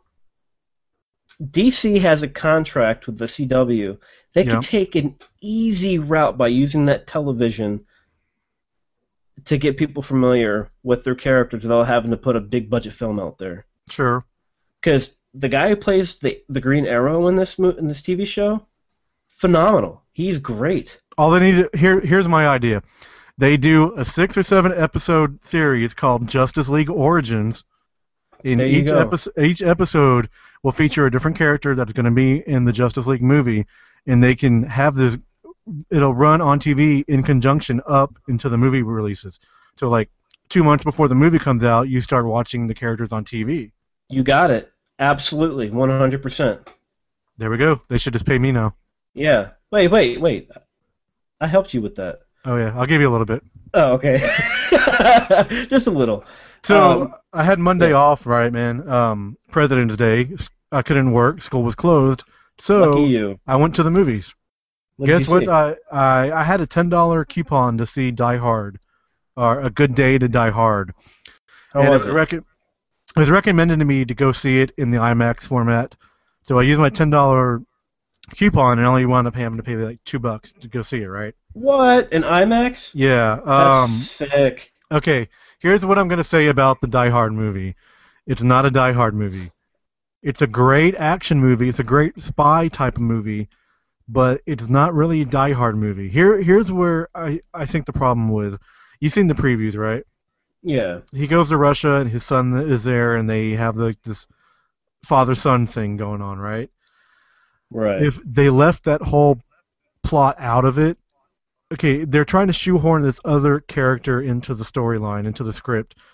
DC has a contract with the CW. They could take an easy route by using that television to get people familiar with their characters without having to put a big budget film out there. Sure. Because the guy who plays the Green Arrow in this TV show, phenomenal. He's great. All they need here's my idea. They do a 6 or 7 episode series called Justice League Origins. In each episode will feature a different character that's going to be in the Justice League movie, and they can have this. It'll run on TV in conjunction up into the movie releases. So, like 2 months before the movie comes out, you start watching the characters on TV. You got it. Absolutely, 100%. There we go. They should just pay me now. Yeah. Wait. I helped you with that. Oh yeah, I'll give you a little bit. Oh, okay. Just a little. So I had Monday off, right, man? President's Day. I couldn't work. School was closed. So Lucky you. I went to the movies. Guess what? See? I had a $10 coupon to see Die Hard, or A Good Day to Die Hard. How was it? It was recommended to me to go see it in the IMAX format. So I used my $10 coupon and only wound up having to pay like $2 to go see it, right? What? An IMAX? Yeah. That's sick. Okay, here's what I'm going to say about the Die Hard movie. It's not a Die Hard movie. It's a great action movie. It's a great spy type of movie, but it's not really a Die Hard movie. Here's where I think the problem was. You've seen the previews, right? Yeah. He goes to Russia and his son is there, and they have this father-son thing going on, right? Right. If they left that whole plot out of it, okay, they're trying to shoehorn this other character into the storyline, into the script.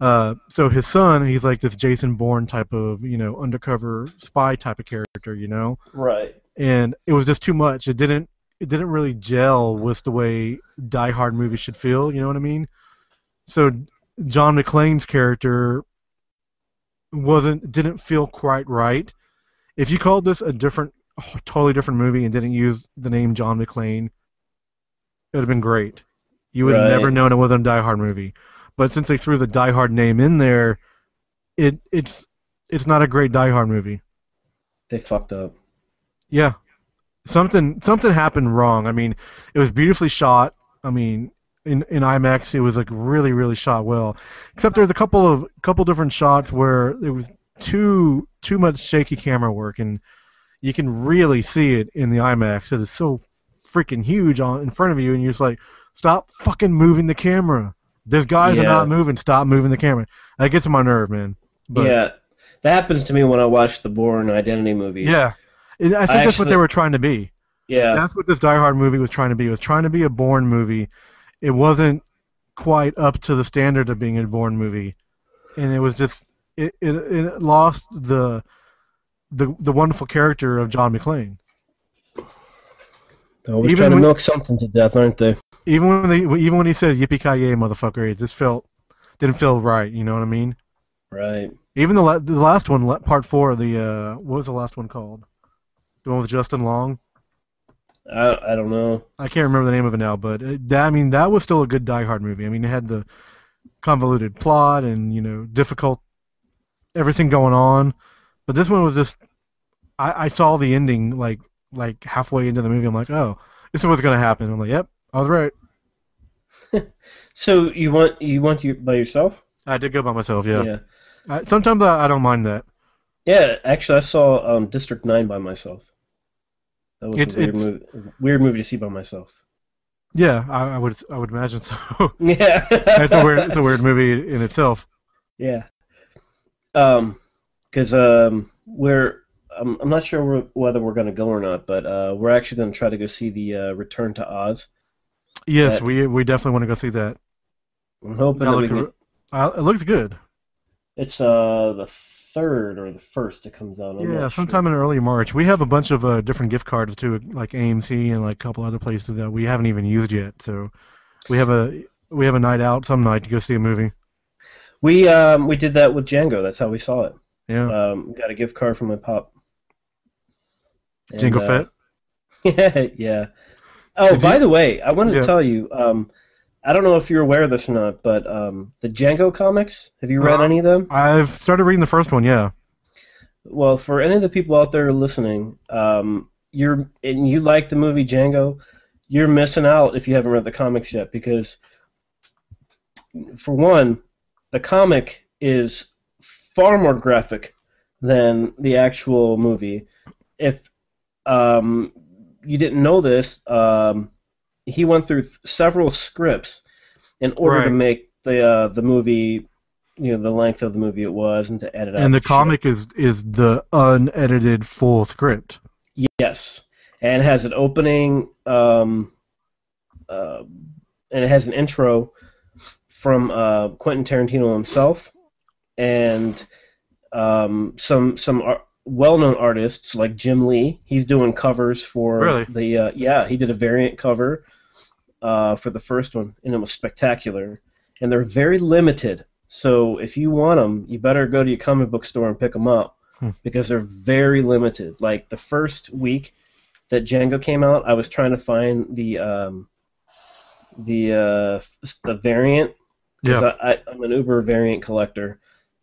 So his son, he's like this Jason Bourne type of, undercover spy type of character, Right. And it was just too much. It didn't really gel with the way Die Hard movies should feel. You know what I mean? So John McClane's character didn't feel quite right. If you called this totally different movie and didn't use the name John McClane, it would have been great. You would have never known it wasn't a Die Hard movie. But since they threw the Die Hard name in there, it's not a great Die Hard movie. They fucked up. Yeah. Something happened wrong. I mean, it was beautifully shot. I mean, in IMAX, it was like really, really shot well. Except there's a couple different shots where there was too much shaky camera work, and you can really see it in the IMAX because it's so freaking huge in front of you, and you're just like, stop fucking moving the camera. These guys are not moving. Stop moving the camera. That gets on my nerve, man. But, yeah, that happens to me when I watch the Bourne Identity movies. Yeah. I think that's what they were trying to be. Yeah. That's what this Die Hard movie was trying to be. It was trying to be a Bourne movie. It wasn't quite up to the standard of being a Bourne movie. And it was just it lost the wonderful character of John McClane. They're always trying to milk something to death, aren't they? Even when he said "Yippee-ki-yay, motherfucker," it just didn't feel right. You know what I mean? Right. Even the last one, part 4, what was the last one called? The one with Justin Long? I don't know. I can't remember the name of it now, but that was still a good Die Hard movie. I mean, it had the convoluted plot and difficult everything going on, but this one was just. I saw the ending like halfway into the movie. I'm like, oh, this is what's gonna happen. I'm like, yep, I was right. So you went by yourself? I did go by myself. Yeah. Sometimes I don't mind that. Yeah, actually, I saw District 9 by myself. That was a weird movie to see by myself. Yeah, I would imagine so. Yeah, it's a weird movie in itself. Yeah, because I'm not sure whether we're going to go or not, but we're actually going to try to go see the Return to Oz. Yes, we definitely want to go see that. I'm hoping it looks good. It's the 3rd or the 1st it comes out. Yeah, sometime in early March. We have a bunch of different gift cards too, like AMC and like a couple other places that we haven't even used yet. So we have a night out some night to go see a movie. We did that with Django. That's how we saw it. Yeah. Got a gift card from my pop. Django Fett. Yeah. Oh, by the way, I wanted to tell you. I don't know if you're aware of this or not, but the Django comics, have you read any of them? I've started reading the first one, yeah. Well, for any of the people out there listening, you like the movie Django, you're missing out if you haven't read the comics yet, because, for one, the comic is far more graphic than the actual movie. If you didn't know this, he went through several scripts in order to make the movie, the length of the movie it was, and to edit out. And the comic is the unedited full script. Yes, and it has an opening, and it has an intro from Quentin Tarantino himself, and some well-known artists like Jim Lee. He's doing covers for he did a variant cover for the first one, and it was spectacular. And they're very limited, so if you want them, you better go to your comic book store and pick them up, because they're very limited. Like the first week that Django came out, I was trying to find the variant, because I'm an Uber variant collector.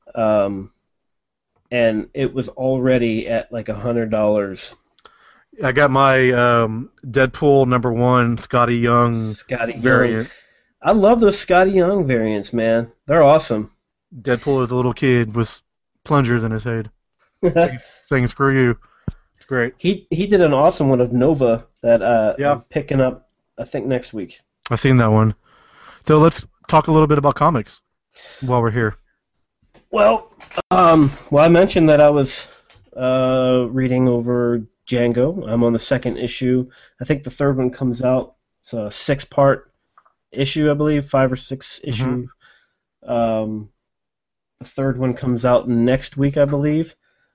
And it was already at like $100. I got my Deadpool #1 Scotty Young variant. I love those Scotty Young variants, man. They're awesome. Deadpool is a little kid with plungers in his head, saying "screw you." It's great. He did an awesome one of Nova that I'm picking up, I think, next week. I've seen that one. So let's talk a little bit about comics while we're here. Well, I mentioned that I was reading over Django. I'm on the 2nd issue. I think the 3rd one comes out. It's a 6-part issue, I believe, 5 or 6 issue. The third one comes out next week, I believe.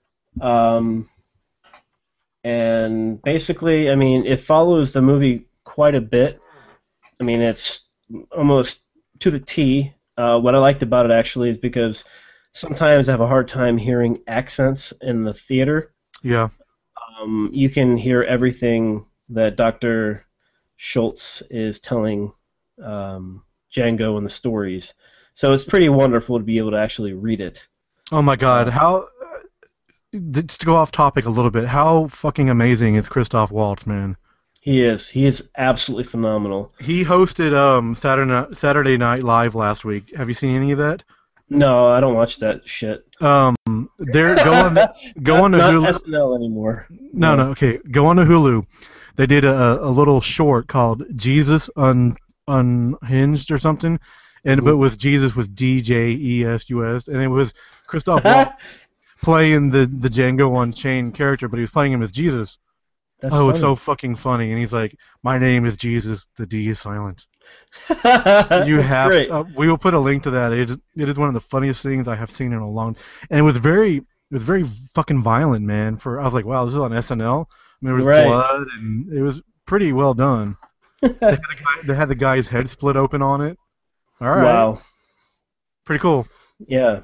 And basically, I mean, it follows the movie quite a bit. I mean, it's almost to the T. What I liked about it, actually, is because sometimes I have a hard time hearing accents in the theater. Yeah. You can hear everything that Dr. Schultz is telling Django in the stories. So it's pretty wonderful to be able to actually read it. Oh my God! How? Just to go off topic a little bit, how fucking amazing is Christoph Waltz, man? He is absolutely phenomenal. He hosted Saturday Night Live last week. Have you seen any of that? No, I don't watch that shit. They're go on to not Hulu. SNL anymore. No, okay. Go on to Hulu. They did a little short called Jesus Unhinged or something, and but with Jesus with DJESUS, and it was Christoph Waltz playing the Django Unchained character, but he was playing him as Jesus. That's It's funny. so fucking funny, and he's like, "My name is Jesus. The D is silent." That's great. We will put a link to that. It is one of the funniest things I have seen in a long. And it was very fucking violent, man. I was like, wow, this is on SNL. I mean, there was Right. blood, and it was pretty well done. They had the guy's head split open on it. All right, Wow. pretty cool. Yeah.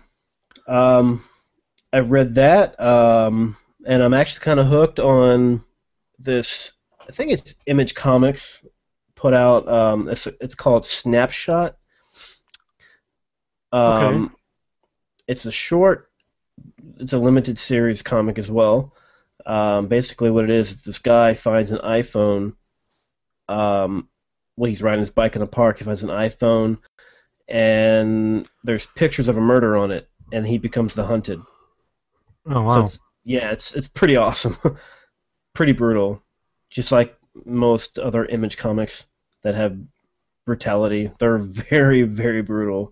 I read that, and I'm actually kind of hooked on this. I think it's Image Comics put out. It's called Snapshot. Okay. It's a short. It's a limited series comic as well. Basically, what it is this guy finds an iPhone. Well, he's riding his bike in a park. He finds an iPhone, and there's pictures of a murder on it, and he becomes the hunted. Oh wow. So it's pretty awesome, pretty brutal, just like most other Image comics that have brutality. They're very, very brutal.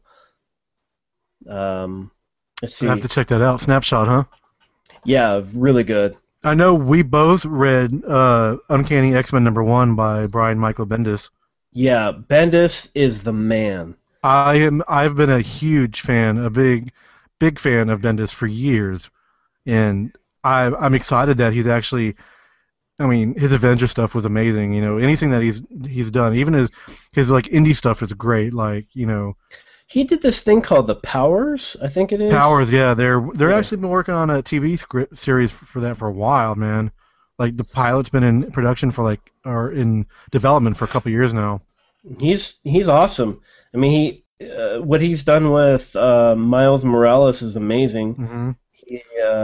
Let's see. I have to check that out. Snapshot, huh? Yeah, really good. I know we both read Uncanny X-Men #1 by Brian Michael Bendis. Yeah, Bendis is the man. I've been a huge fan, a big fan of Bendis for years, and I'm excited that he's actually. I mean, his Avenger stuff was amazing. You know, anything that he's done, even his like indie stuff is great. Like, you know, He did this thing called The Powers, I think it is. Powers. Yeah, they're Yeah. actually been working on a TV script series for that for a while, man. Like the pilot's been in production or in development for a couple years now. He's awesome. I mean, what he's done with Miles Morales is amazing. Hmm. He,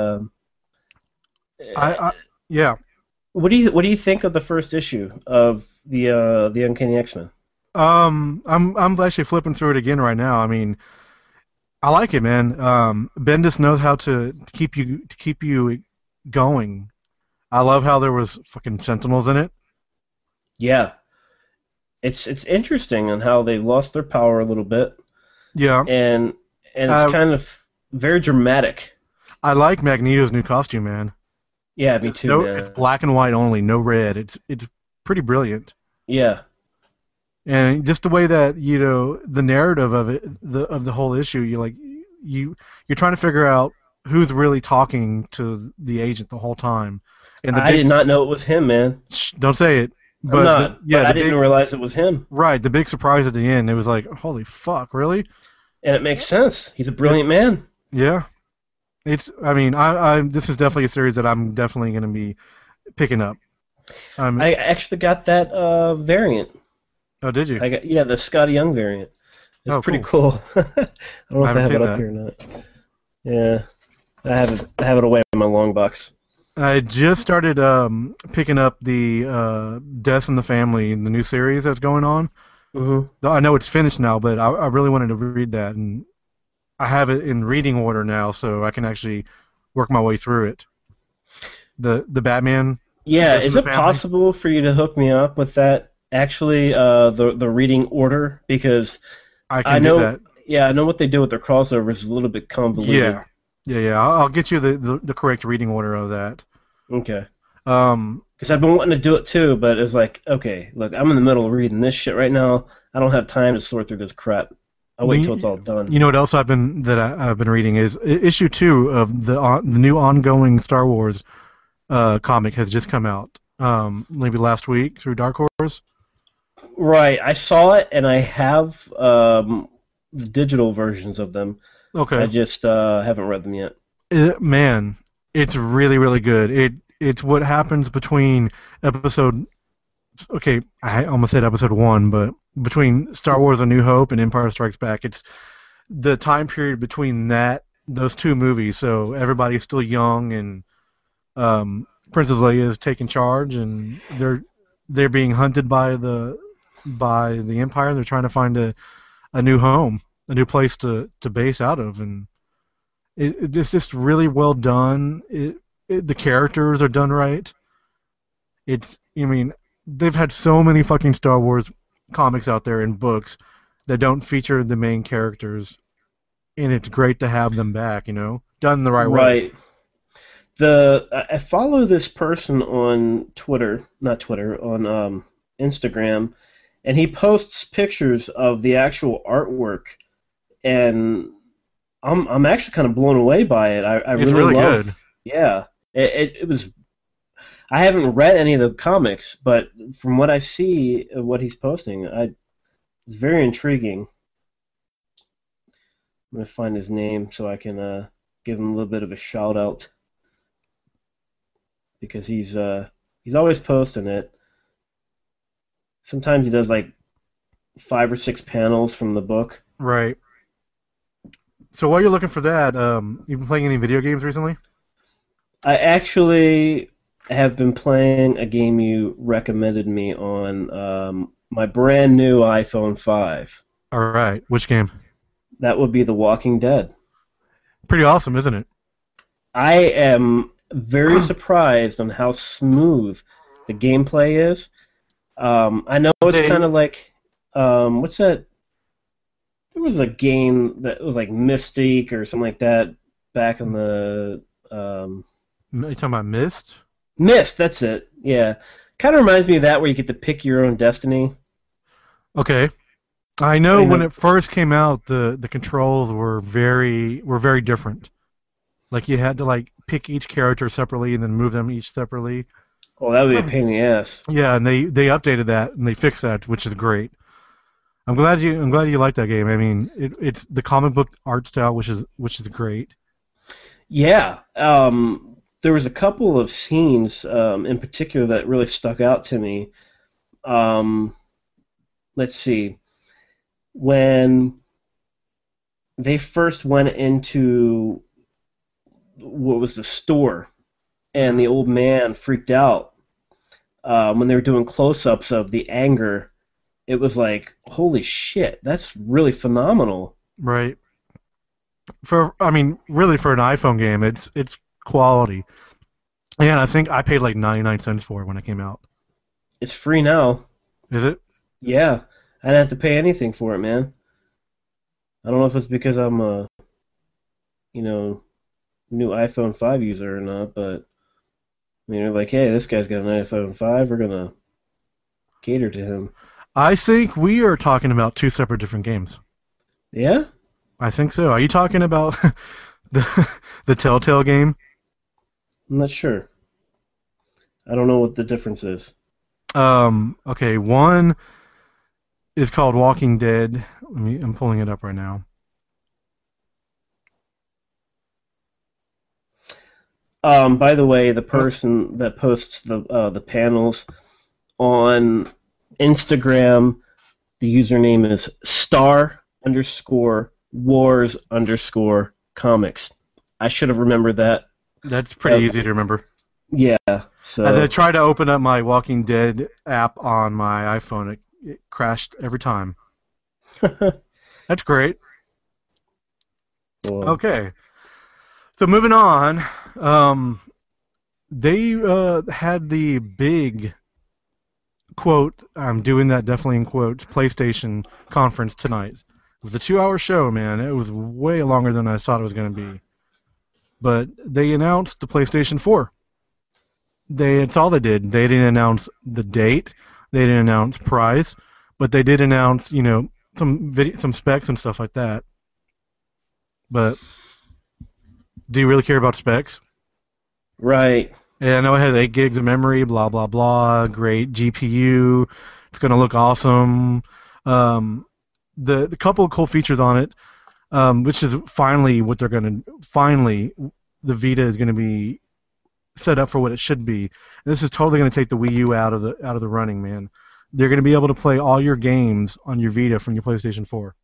Yeah. what do you think of the first issue of the Uncanny X-Men? I'm actually flipping through it again right now. I mean, I like it, man. Bendis knows how to keep you going. I love how there was fucking Sentinels in it. Yeah, it's interesting on how they lost their power a little bit, Yeah, and it's kind of very dramatic. I like Magneto's new costume, man. Yeah, me too, No, man. it's black and white only, no red. It's pretty brilliant, Yeah, and just the way that the narrative of it, of the whole issue, you're trying to figure out who's really talking to the agent the whole time. And I did not know it was him, man. Don't say it. But I'm not, but I the didn't realize it was him, right, the big surprise at the end, it was like, holy fuck, really? and it makes sense. He's a brilliant man. Yeah. I mean, I this is definitely a series that I'm definitely going to be picking up. I actually got that variant. Oh, did you? The Scotty Young variant. It's Oh, pretty cool. I don't know if I haven't have seen it up that. here or not. Yeah, I have it away in my long box. I just started picking up the Death in the Family, the new series that's going on. Mm-hmm. Though I know it's finished now, but I really wanted to read that, and I have it in reading order now, so I can actually work my way through it. The Batman. Yeah, Death in is the it Family? possible for you to hook me up with that? Actually, the reading order, because I can I know. do that. Yeah, I know what they do with their crossovers is a little bit convoluted. Yeah. I'll get you the correct reading order of that. Okay. Um, Because I've been wanting to do it too, but it's like, okay, look, I'm in the middle of reading this shit right now. I don't have time to sort through this crap. I'll wait till it's all done. You know what else I've been reading is issue 2 of the new ongoing Star Wars comic has just come out. Maybe last week through Dark Horse. Right, I saw it, and I have the digital versions of them. Okay. I just haven't read them yet. Man, it's really, really good. It's what happens between episode... Okay, I almost said episode 1, but between Star Wars A New Hope and Empire Strikes Back, it's the time period between those two movies. So everybody's still young, and Princess Leia is taking charge, and they're being hunted by the Empire, and they're trying to find a new home, a new place to base out of, and it's just really well done. The characters are done right. They've had so many fucking Star Wars comics out there and books that don't feature the main characters, and it's great to have them back, done the right way. Right. I follow this person on on Instagram, and he posts pictures of the actual artwork, and I'm actually kind of blown away by it. It's really love, good. Yeah, it was. I haven't read any of the comics, but from what I see of what he's posting, it's very intriguing. I'm going to find his name so I can give him a little bit of a shout out, because he's always posting it. Sometimes he does like 5 or 6 panels from the book. Right. So while you're looking for that, you been playing any video games recently? I actually have been playing a game you recommended me on my brand new iPhone 5. All right. Which game? That would be The Walking Dead. Pretty awesome, isn't it? I am very surprised on how smooth the gameplay is. I know it's kind of like, what's that? There was a game that was like Mystique or something like that back in the... You talking about Myst? Myst, that's it. Yeah. Kind of reminds me of that, where you get to pick your own destiny. Okay. I know when it first came out, the controls were very different. Like you had to pick each character separately and then move them each separately. Oh, that would be a pain in the ass. Yeah, and they updated that and they fixed that, which is great. I'm glad you like that game. I mean, it's the comic book art style, which is great. Yeah. There was a couple of scenes in particular that really stuck out to me. Let's see. When they first went into what was the store, and the old man freaked out when they were doing close-ups of the anger, it was like, holy shit, that's really phenomenal. Right. Really for an iPhone game, it's quality. And I think I paid like 99 cents for it when it came out. It's free now. Is it? Yeah. I didn't have to pay anything for it, man. I don't know if it's because I'm a, new iPhone 5 user or not, but they're like, hey, this guy's got an iPhone 5, we're going to cater to him. I think we are talking about two separate different games. Yeah? I think so. Are you talking about the Telltale game? I'm not sure. I don't know what the difference is. Okay, one is called Walking Dead. I'm pulling it up right now. By the way, the person that posts the panels on Instagram, the username is star_wars_comics. I should have remembered that. That's pretty easy to remember. Yeah. So as I tried to open up my Walking Dead app on my iPhone, it crashed every time. That's great. Cool. Okay. So moving on, they had the big, quote, I'm doing that definitely in quotes, PlayStation conference tonight. It was a 2-hour show, man. It was way longer than I thought it was going to be. But they announced the PlayStation 4. That's all they did. They didn't announce the date. They didn't announce price. But they did announce, some specs and stuff like that. But do you really care about specs? Right. Yeah, I know it has 8 gigs of memory, blah blah blah. Great GPU. It's gonna look awesome. The couple of cool features on it, which is finally what they're gonna the Vita is gonna be set up for what it should be. This is totally gonna take the Wii U out of the running, man. They're gonna be able to play all your games on your Vita from your PlayStation 4.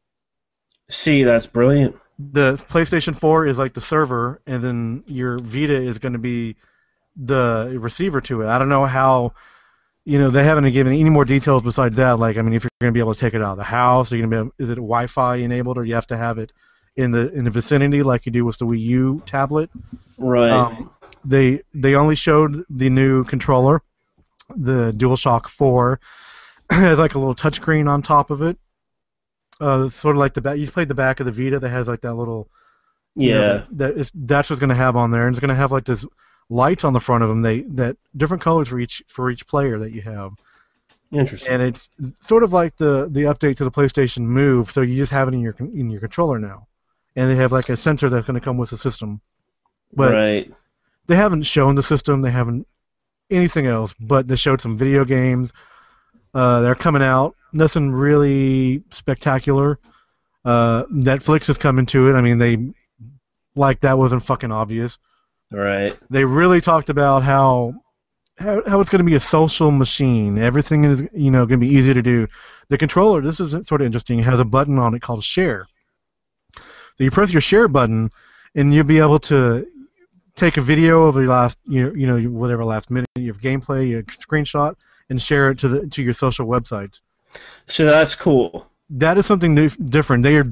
See, that's brilliant. The PlayStation 4 is like the server, and then your Vita is going to be the receiver to it. I don't know how, they haven't given any more details besides that. Like, I mean, if you're going to be able to take it out of the house, is it Wi-Fi enabled, or you have to have it in the vicinity like you do with the Wii U tablet? Right. They only showed the new controller, the DualShock 4. It has like a little touchscreen on top of it. Sort of like the back. You played the back of the Vita that has like that little. Yeah. That's what's going to have on there, and it's going to have like this lights on the front of them. That different colors for each player that you have. Interesting. And it's sort of like the update to the PlayStation Move. So you just have it in your controller now, and they have like a sensor that's going to come with the system. But right. They haven't shown the system. They haven't anything else. But they showed some video games. They're coming out. Nothing really spectacular. Netflix is coming to it. I mean, that wasn't fucking obvious. Right. They really talked about how it's going to be a social machine. Everything is, going to be easy to do. The controller, this is sort of interesting, has a button on it called Share. So you press your Share button, and you'll be able to take a video of your last, whatever last minute of gameplay, your screenshot, and share it to your social websites. So that's cool. That is something new, different. They've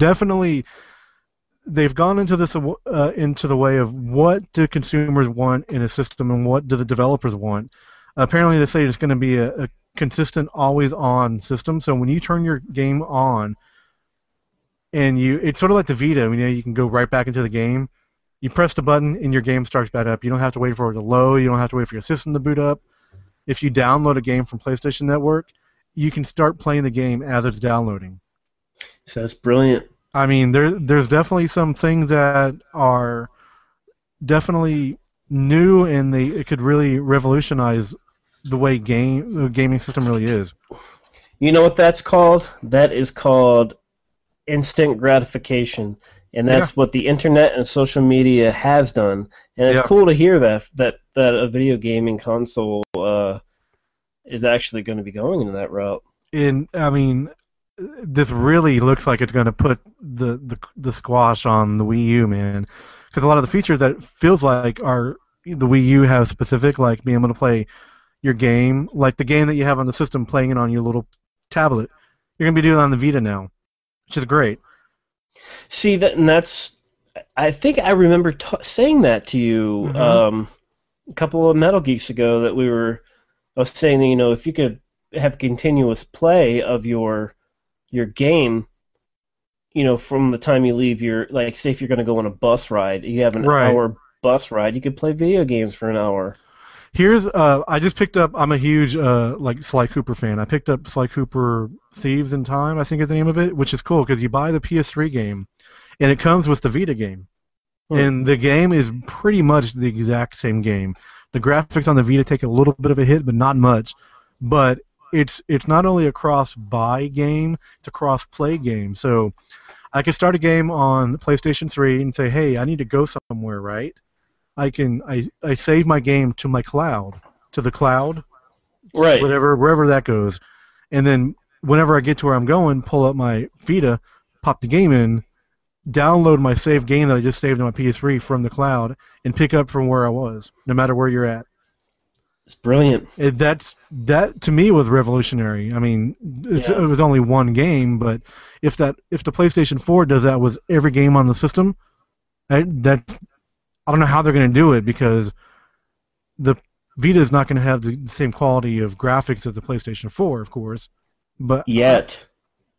gone into this into the way of what do consumers want in a system and what do the developers want. Apparently, they say it's going to be a consistent, always-on system. So when you turn your game on, and it's sort of like the Vita. You can go right back into the game. You press the button, and your game starts back up. You don't have to wait for it to load. You don't have to wait for your system to boot up. If you download a game from PlayStation Network, you can start playing the game as it's downloading. So that's brilliant. I mean, there's definitely some things that are definitely new, and it could really revolutionize the way the gaming system really is. You know what that's called? That is called instant gratification, and that's what the internet and social media has done. And it's cool to hear that a video gaming console is actually going to be going into that route. And I mean, this really looks like it's going to put the squash on the Wii U, man. Because a lot of the features that it feels like are the Wii U have specific, like being able to play your game, like the game that you have on the system, playing it on your little tablet. You're going to be doing it on the Vita now, which is great. See, that's. I think I remember saying that to you a couple of Metal Geeks ago. I was saying that, if you could have continuous play of your game, from the time you leave say if you're going to go on a bus ride, you have an hour bus ride, you could play video games for an hour. Here's I just picked up. I'm a huge Sly Cooper fan. I picked up Sly Cooper Thieves in Time, I think is the name of it, which is cool because you buy the PS3 game, and it comes with the Vita game, and the game is pretty much the exact same game. The graphics on the Vita take a little bit of a hit, but not much. But it's not only a cross-buy game; it's a cross-play game. So I could start a game on PlayStation 3 and say, "Hey, I need to go somewhere," right? I save my game to the cloud, right? Wherever that goes, and then whenever I get to where I'm going, pull up my Vita, pop the game in, download my saved game that I just saved on my PS3 from the cloud, and pick up from where I was, no matter where you're at. It's brilliant. That to me was revolutionary. I mean, it was only one game, but if the PlayStation 4 does that with every game on the system, I don't know how they're going to do it because the Vita is not going to have the same quality of graphics as the PlayStation 4, of course. But yet,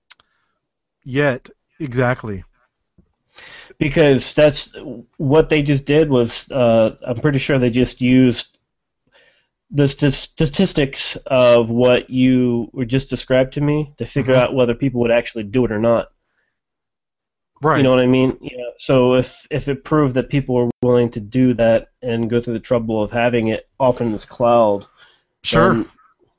exactly. Because that's what they just did was, I'm pretty sure they just used the statistics of what you were just described to me to figure out whether people would actually do it or not. Right. You know what I mean? Yeah. So if it proved that people were willing to do that and go through the trouble of having it off in this cloud, Sure. then,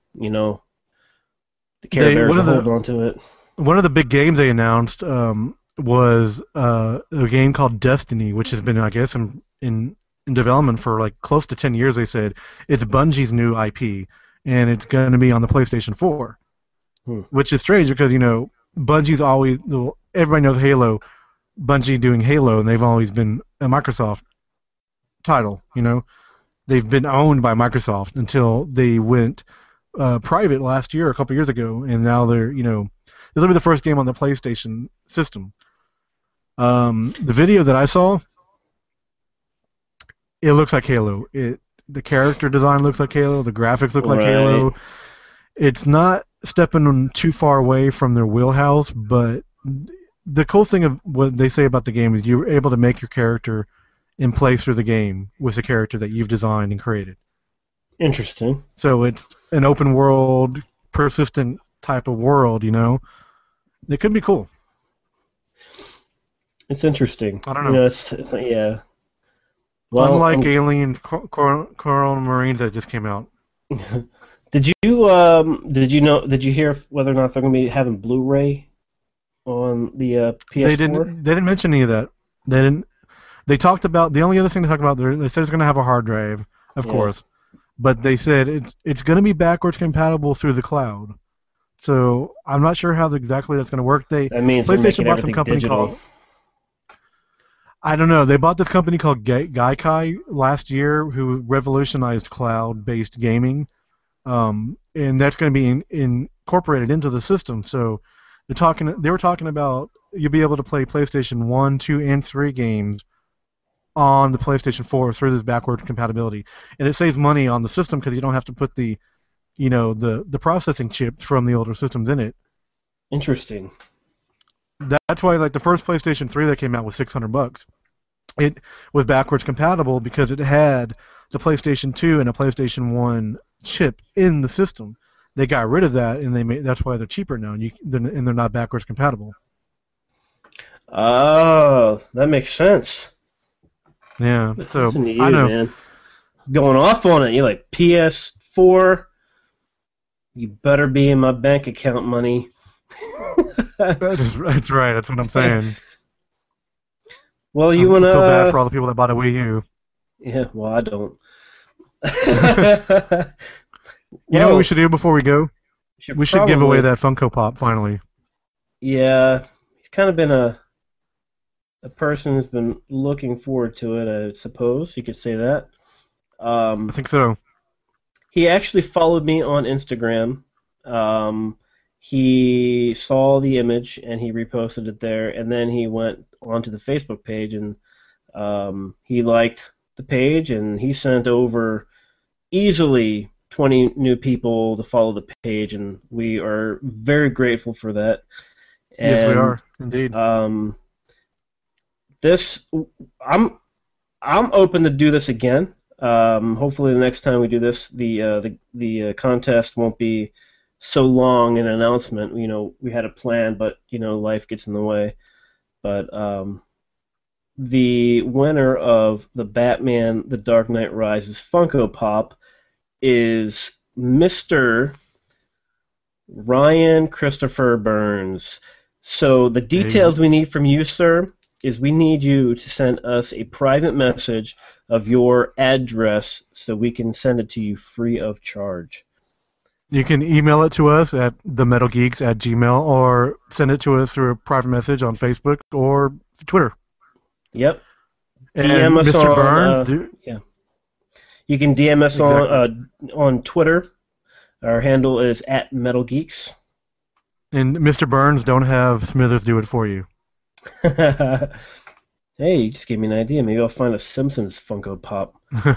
the Care Bears will hold on to it. One of the big games they announced was a game called Destiny, which has been, I guess, in development for like close to 10 years. They said it's Bungie's new IP, and it's going to be on the PlayStation 4, which is strange because Bungie's always everybody knows Halo, Bungie doing Halo, and they've always been a Microsoft title. They've been owned by Microsoft until they went private last year, a couple years ago, and now they're this will be the first game on the PlayStation system. The video that I saw, it looks like Halo. The character design looks like Halo. The graphics look like Halo. It's not stepping too far away from their wheelhouse, but the cool thing of what they say about the game is you're able to make your character in place through the game with the character that you've designed and created. Interesting. So it's an open world, persistent type of world, It could be cool. It's interesting. I don't know. It's yeah. Well, unlike Aliens, Coral Marines that just came out. Did you hear whether or not they're going to be having Blu-ray on the PS4? They didn't mention any of that. They talked about the only other thing they talked about. They said it's going to have a hard drive, of course, but they said it's going to be backwards compatible through the cloud. So I'm not sure how exactly that's going to work. That means PlayStation bought some company digital. called. I don't know. They bought this company called Gaikai last year, who revolutionized cloud-based gaming, and that's going to be incorporated into the system. So they were talking about you'll be able to play PlayStation 1, 2, and 3 games on the PlayStation 4 through this backward compatibility, and it saves money on the system because you don't have to put the processing chips from the older systems in it. Interesting. That's why, like, the first PlayStation 3 that came out was $600. It was backwards compatible because it had the PlayStation 2 and a PlayStation 1 chip in the system. They got rid of that, and that's why they're cheaper now, and they're not backwards compatible. Oh, that makes sense. Yeah, so Listen to you, I know. Man. Going off on it. You're like, PS4, you better be in my bank account money. That's right. That's what I'm saying. Well, you want to... I feel bad for all the people that bought a Wii U. Yeah, well, I don't. You know what we should do before we go? We should give away that Funko Pop, finally. Yeah, he's kind of been a person who's been looking forward to it, I suppose. You could say that. I think so. He actually followed me on Instagram. He saw the image and he reposted it there, and then he went onto the Facebook page and he liked the page, and he sent over easily 20 new people to follow the page, and we are very grateful for that. And, yes, we are indeed. I'm open to do this again. Hopefully, the next time we do this, the contest won't be so long in announcement. We had a plan, but life gets in the way. But the winner of the Batman: The Dark Knight Rises Funko Pop is Mr. Ryan Christopher Burns. So the details we need from you, sir, is we need you to send us a private message of your address so we can send it to you free of charge. You can email it to us at themetalgeeks@gmail.com or send it to us through a private message on Facebook or Twitter. Yep. And DM us Mr. on, Burns, yeah. You can DM us on Twitter. Our handle is @MetalGeeks. And Mr. Burns, don't have Smithers do it for you. Hey, you just gave me an idea. Maybe I'll find a Simpsons Funko Pop.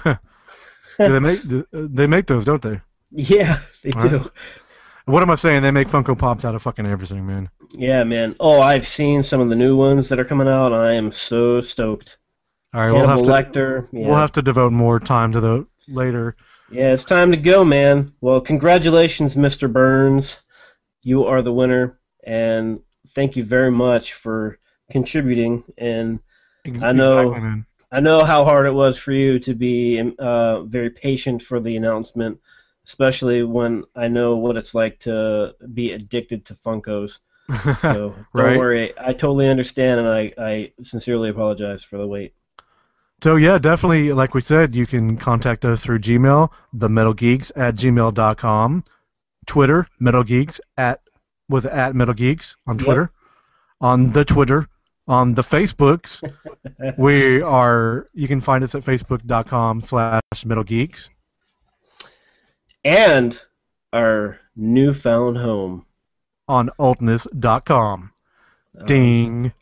They make those, don't they? Yeah, they do. What am I saying? They make Funko Pops out of fucking everything, man. Yeah, man. Oh, I've seen some of the new ones that are coming out, and I am so stoked. All right, Hannibal Lecter. Yeah. We'll have to devote more time to the later. Yeah, it's time to go, man. Well, congratulations, Mr. Burns. You are the winner, and thank you very much for contributing. And I know how hard it was for you to be very patient for the announcement, especially when I know what it's like to be addicted to Funkos. So don't worry. I totally understand, and I sincerely apologize for the wait. So yeah, definitely, like we said, you can contact us through Gmail, themetalgeeks@gmail.com, Twitter, metalgeeks with @metalgeeks on Twitter, on the Twitter, on the Facebooks. You can find us at facebook.com/metalgeeks. And our newfound home on altness.com. Ding.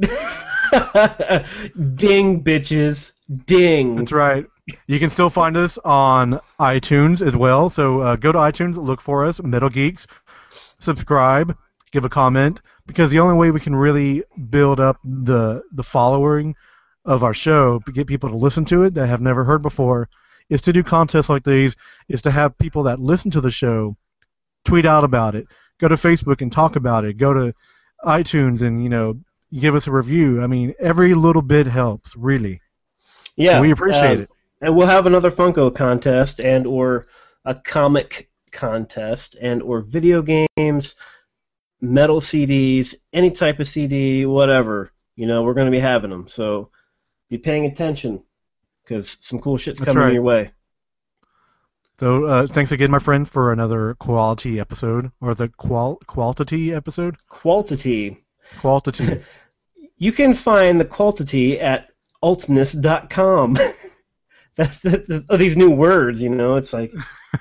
Ding, bitches. Ding. That's right. You can still find us on iTunes as well. So go to iTunes, look for us, Metal Geeks, subscribe, give a comment, because the only way we can really build up the following of our show, get people to listen to it that have never heard before, is to do contests like these, is to have people that listen to the show tweet out about it, go to Facebook and talk about it, go to iTunes and, give us a review. I mean, every little bit helps, really. Yeah. So we appreciate it. And we'll have another Funko contest and or a comic contest and or video games, metal CDs, any type of CD, whatever. We're going to be having them. So be paying attention because some cool shit's coming your way. So thanks again, my friend, for another quality episode, or the quality episode? Quality. You can find the quality at altness.com. That's these new words, it's like...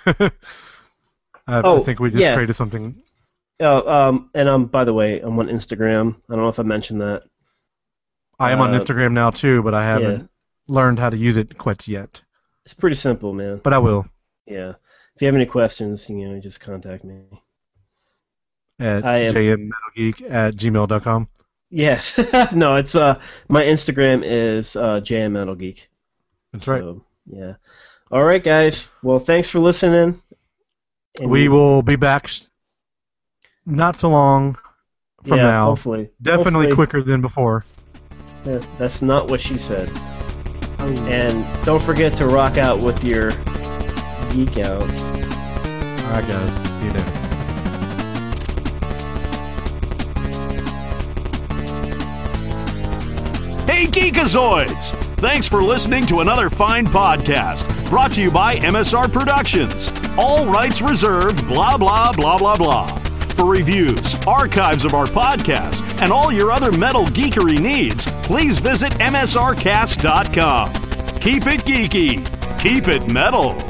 I think we just created something. And by the way, I'm on Instagram. I don't know if I mentioned that. I am on Instagram now too, but I haven't learned how to use it quite yet. It's pretty simple, man. But I will. Yeah. If you have any questions, just contact me. At jmmetalgeek@gmail.com. Yes. No, it's my Instagram is jmmetalgeek. That's right. Yeah. All right, guys. Well, thanks for listening. And we will be back not so long from now. Hopefully. Definitely quicker than before. Yeah, that's not what she said. And don't forget to rock out with your geek out. All right, guys. See you then. Hey, Geekazoids! Thanks for listening to another fine podcast brought to you by MSR Productions. All rights reserved, blah, blah, blah, blah, blah. For reviews, archives of our podcast, and all your other metal geekery needs, please visit MSRcast.com. Keep it geeky. Keep it metal.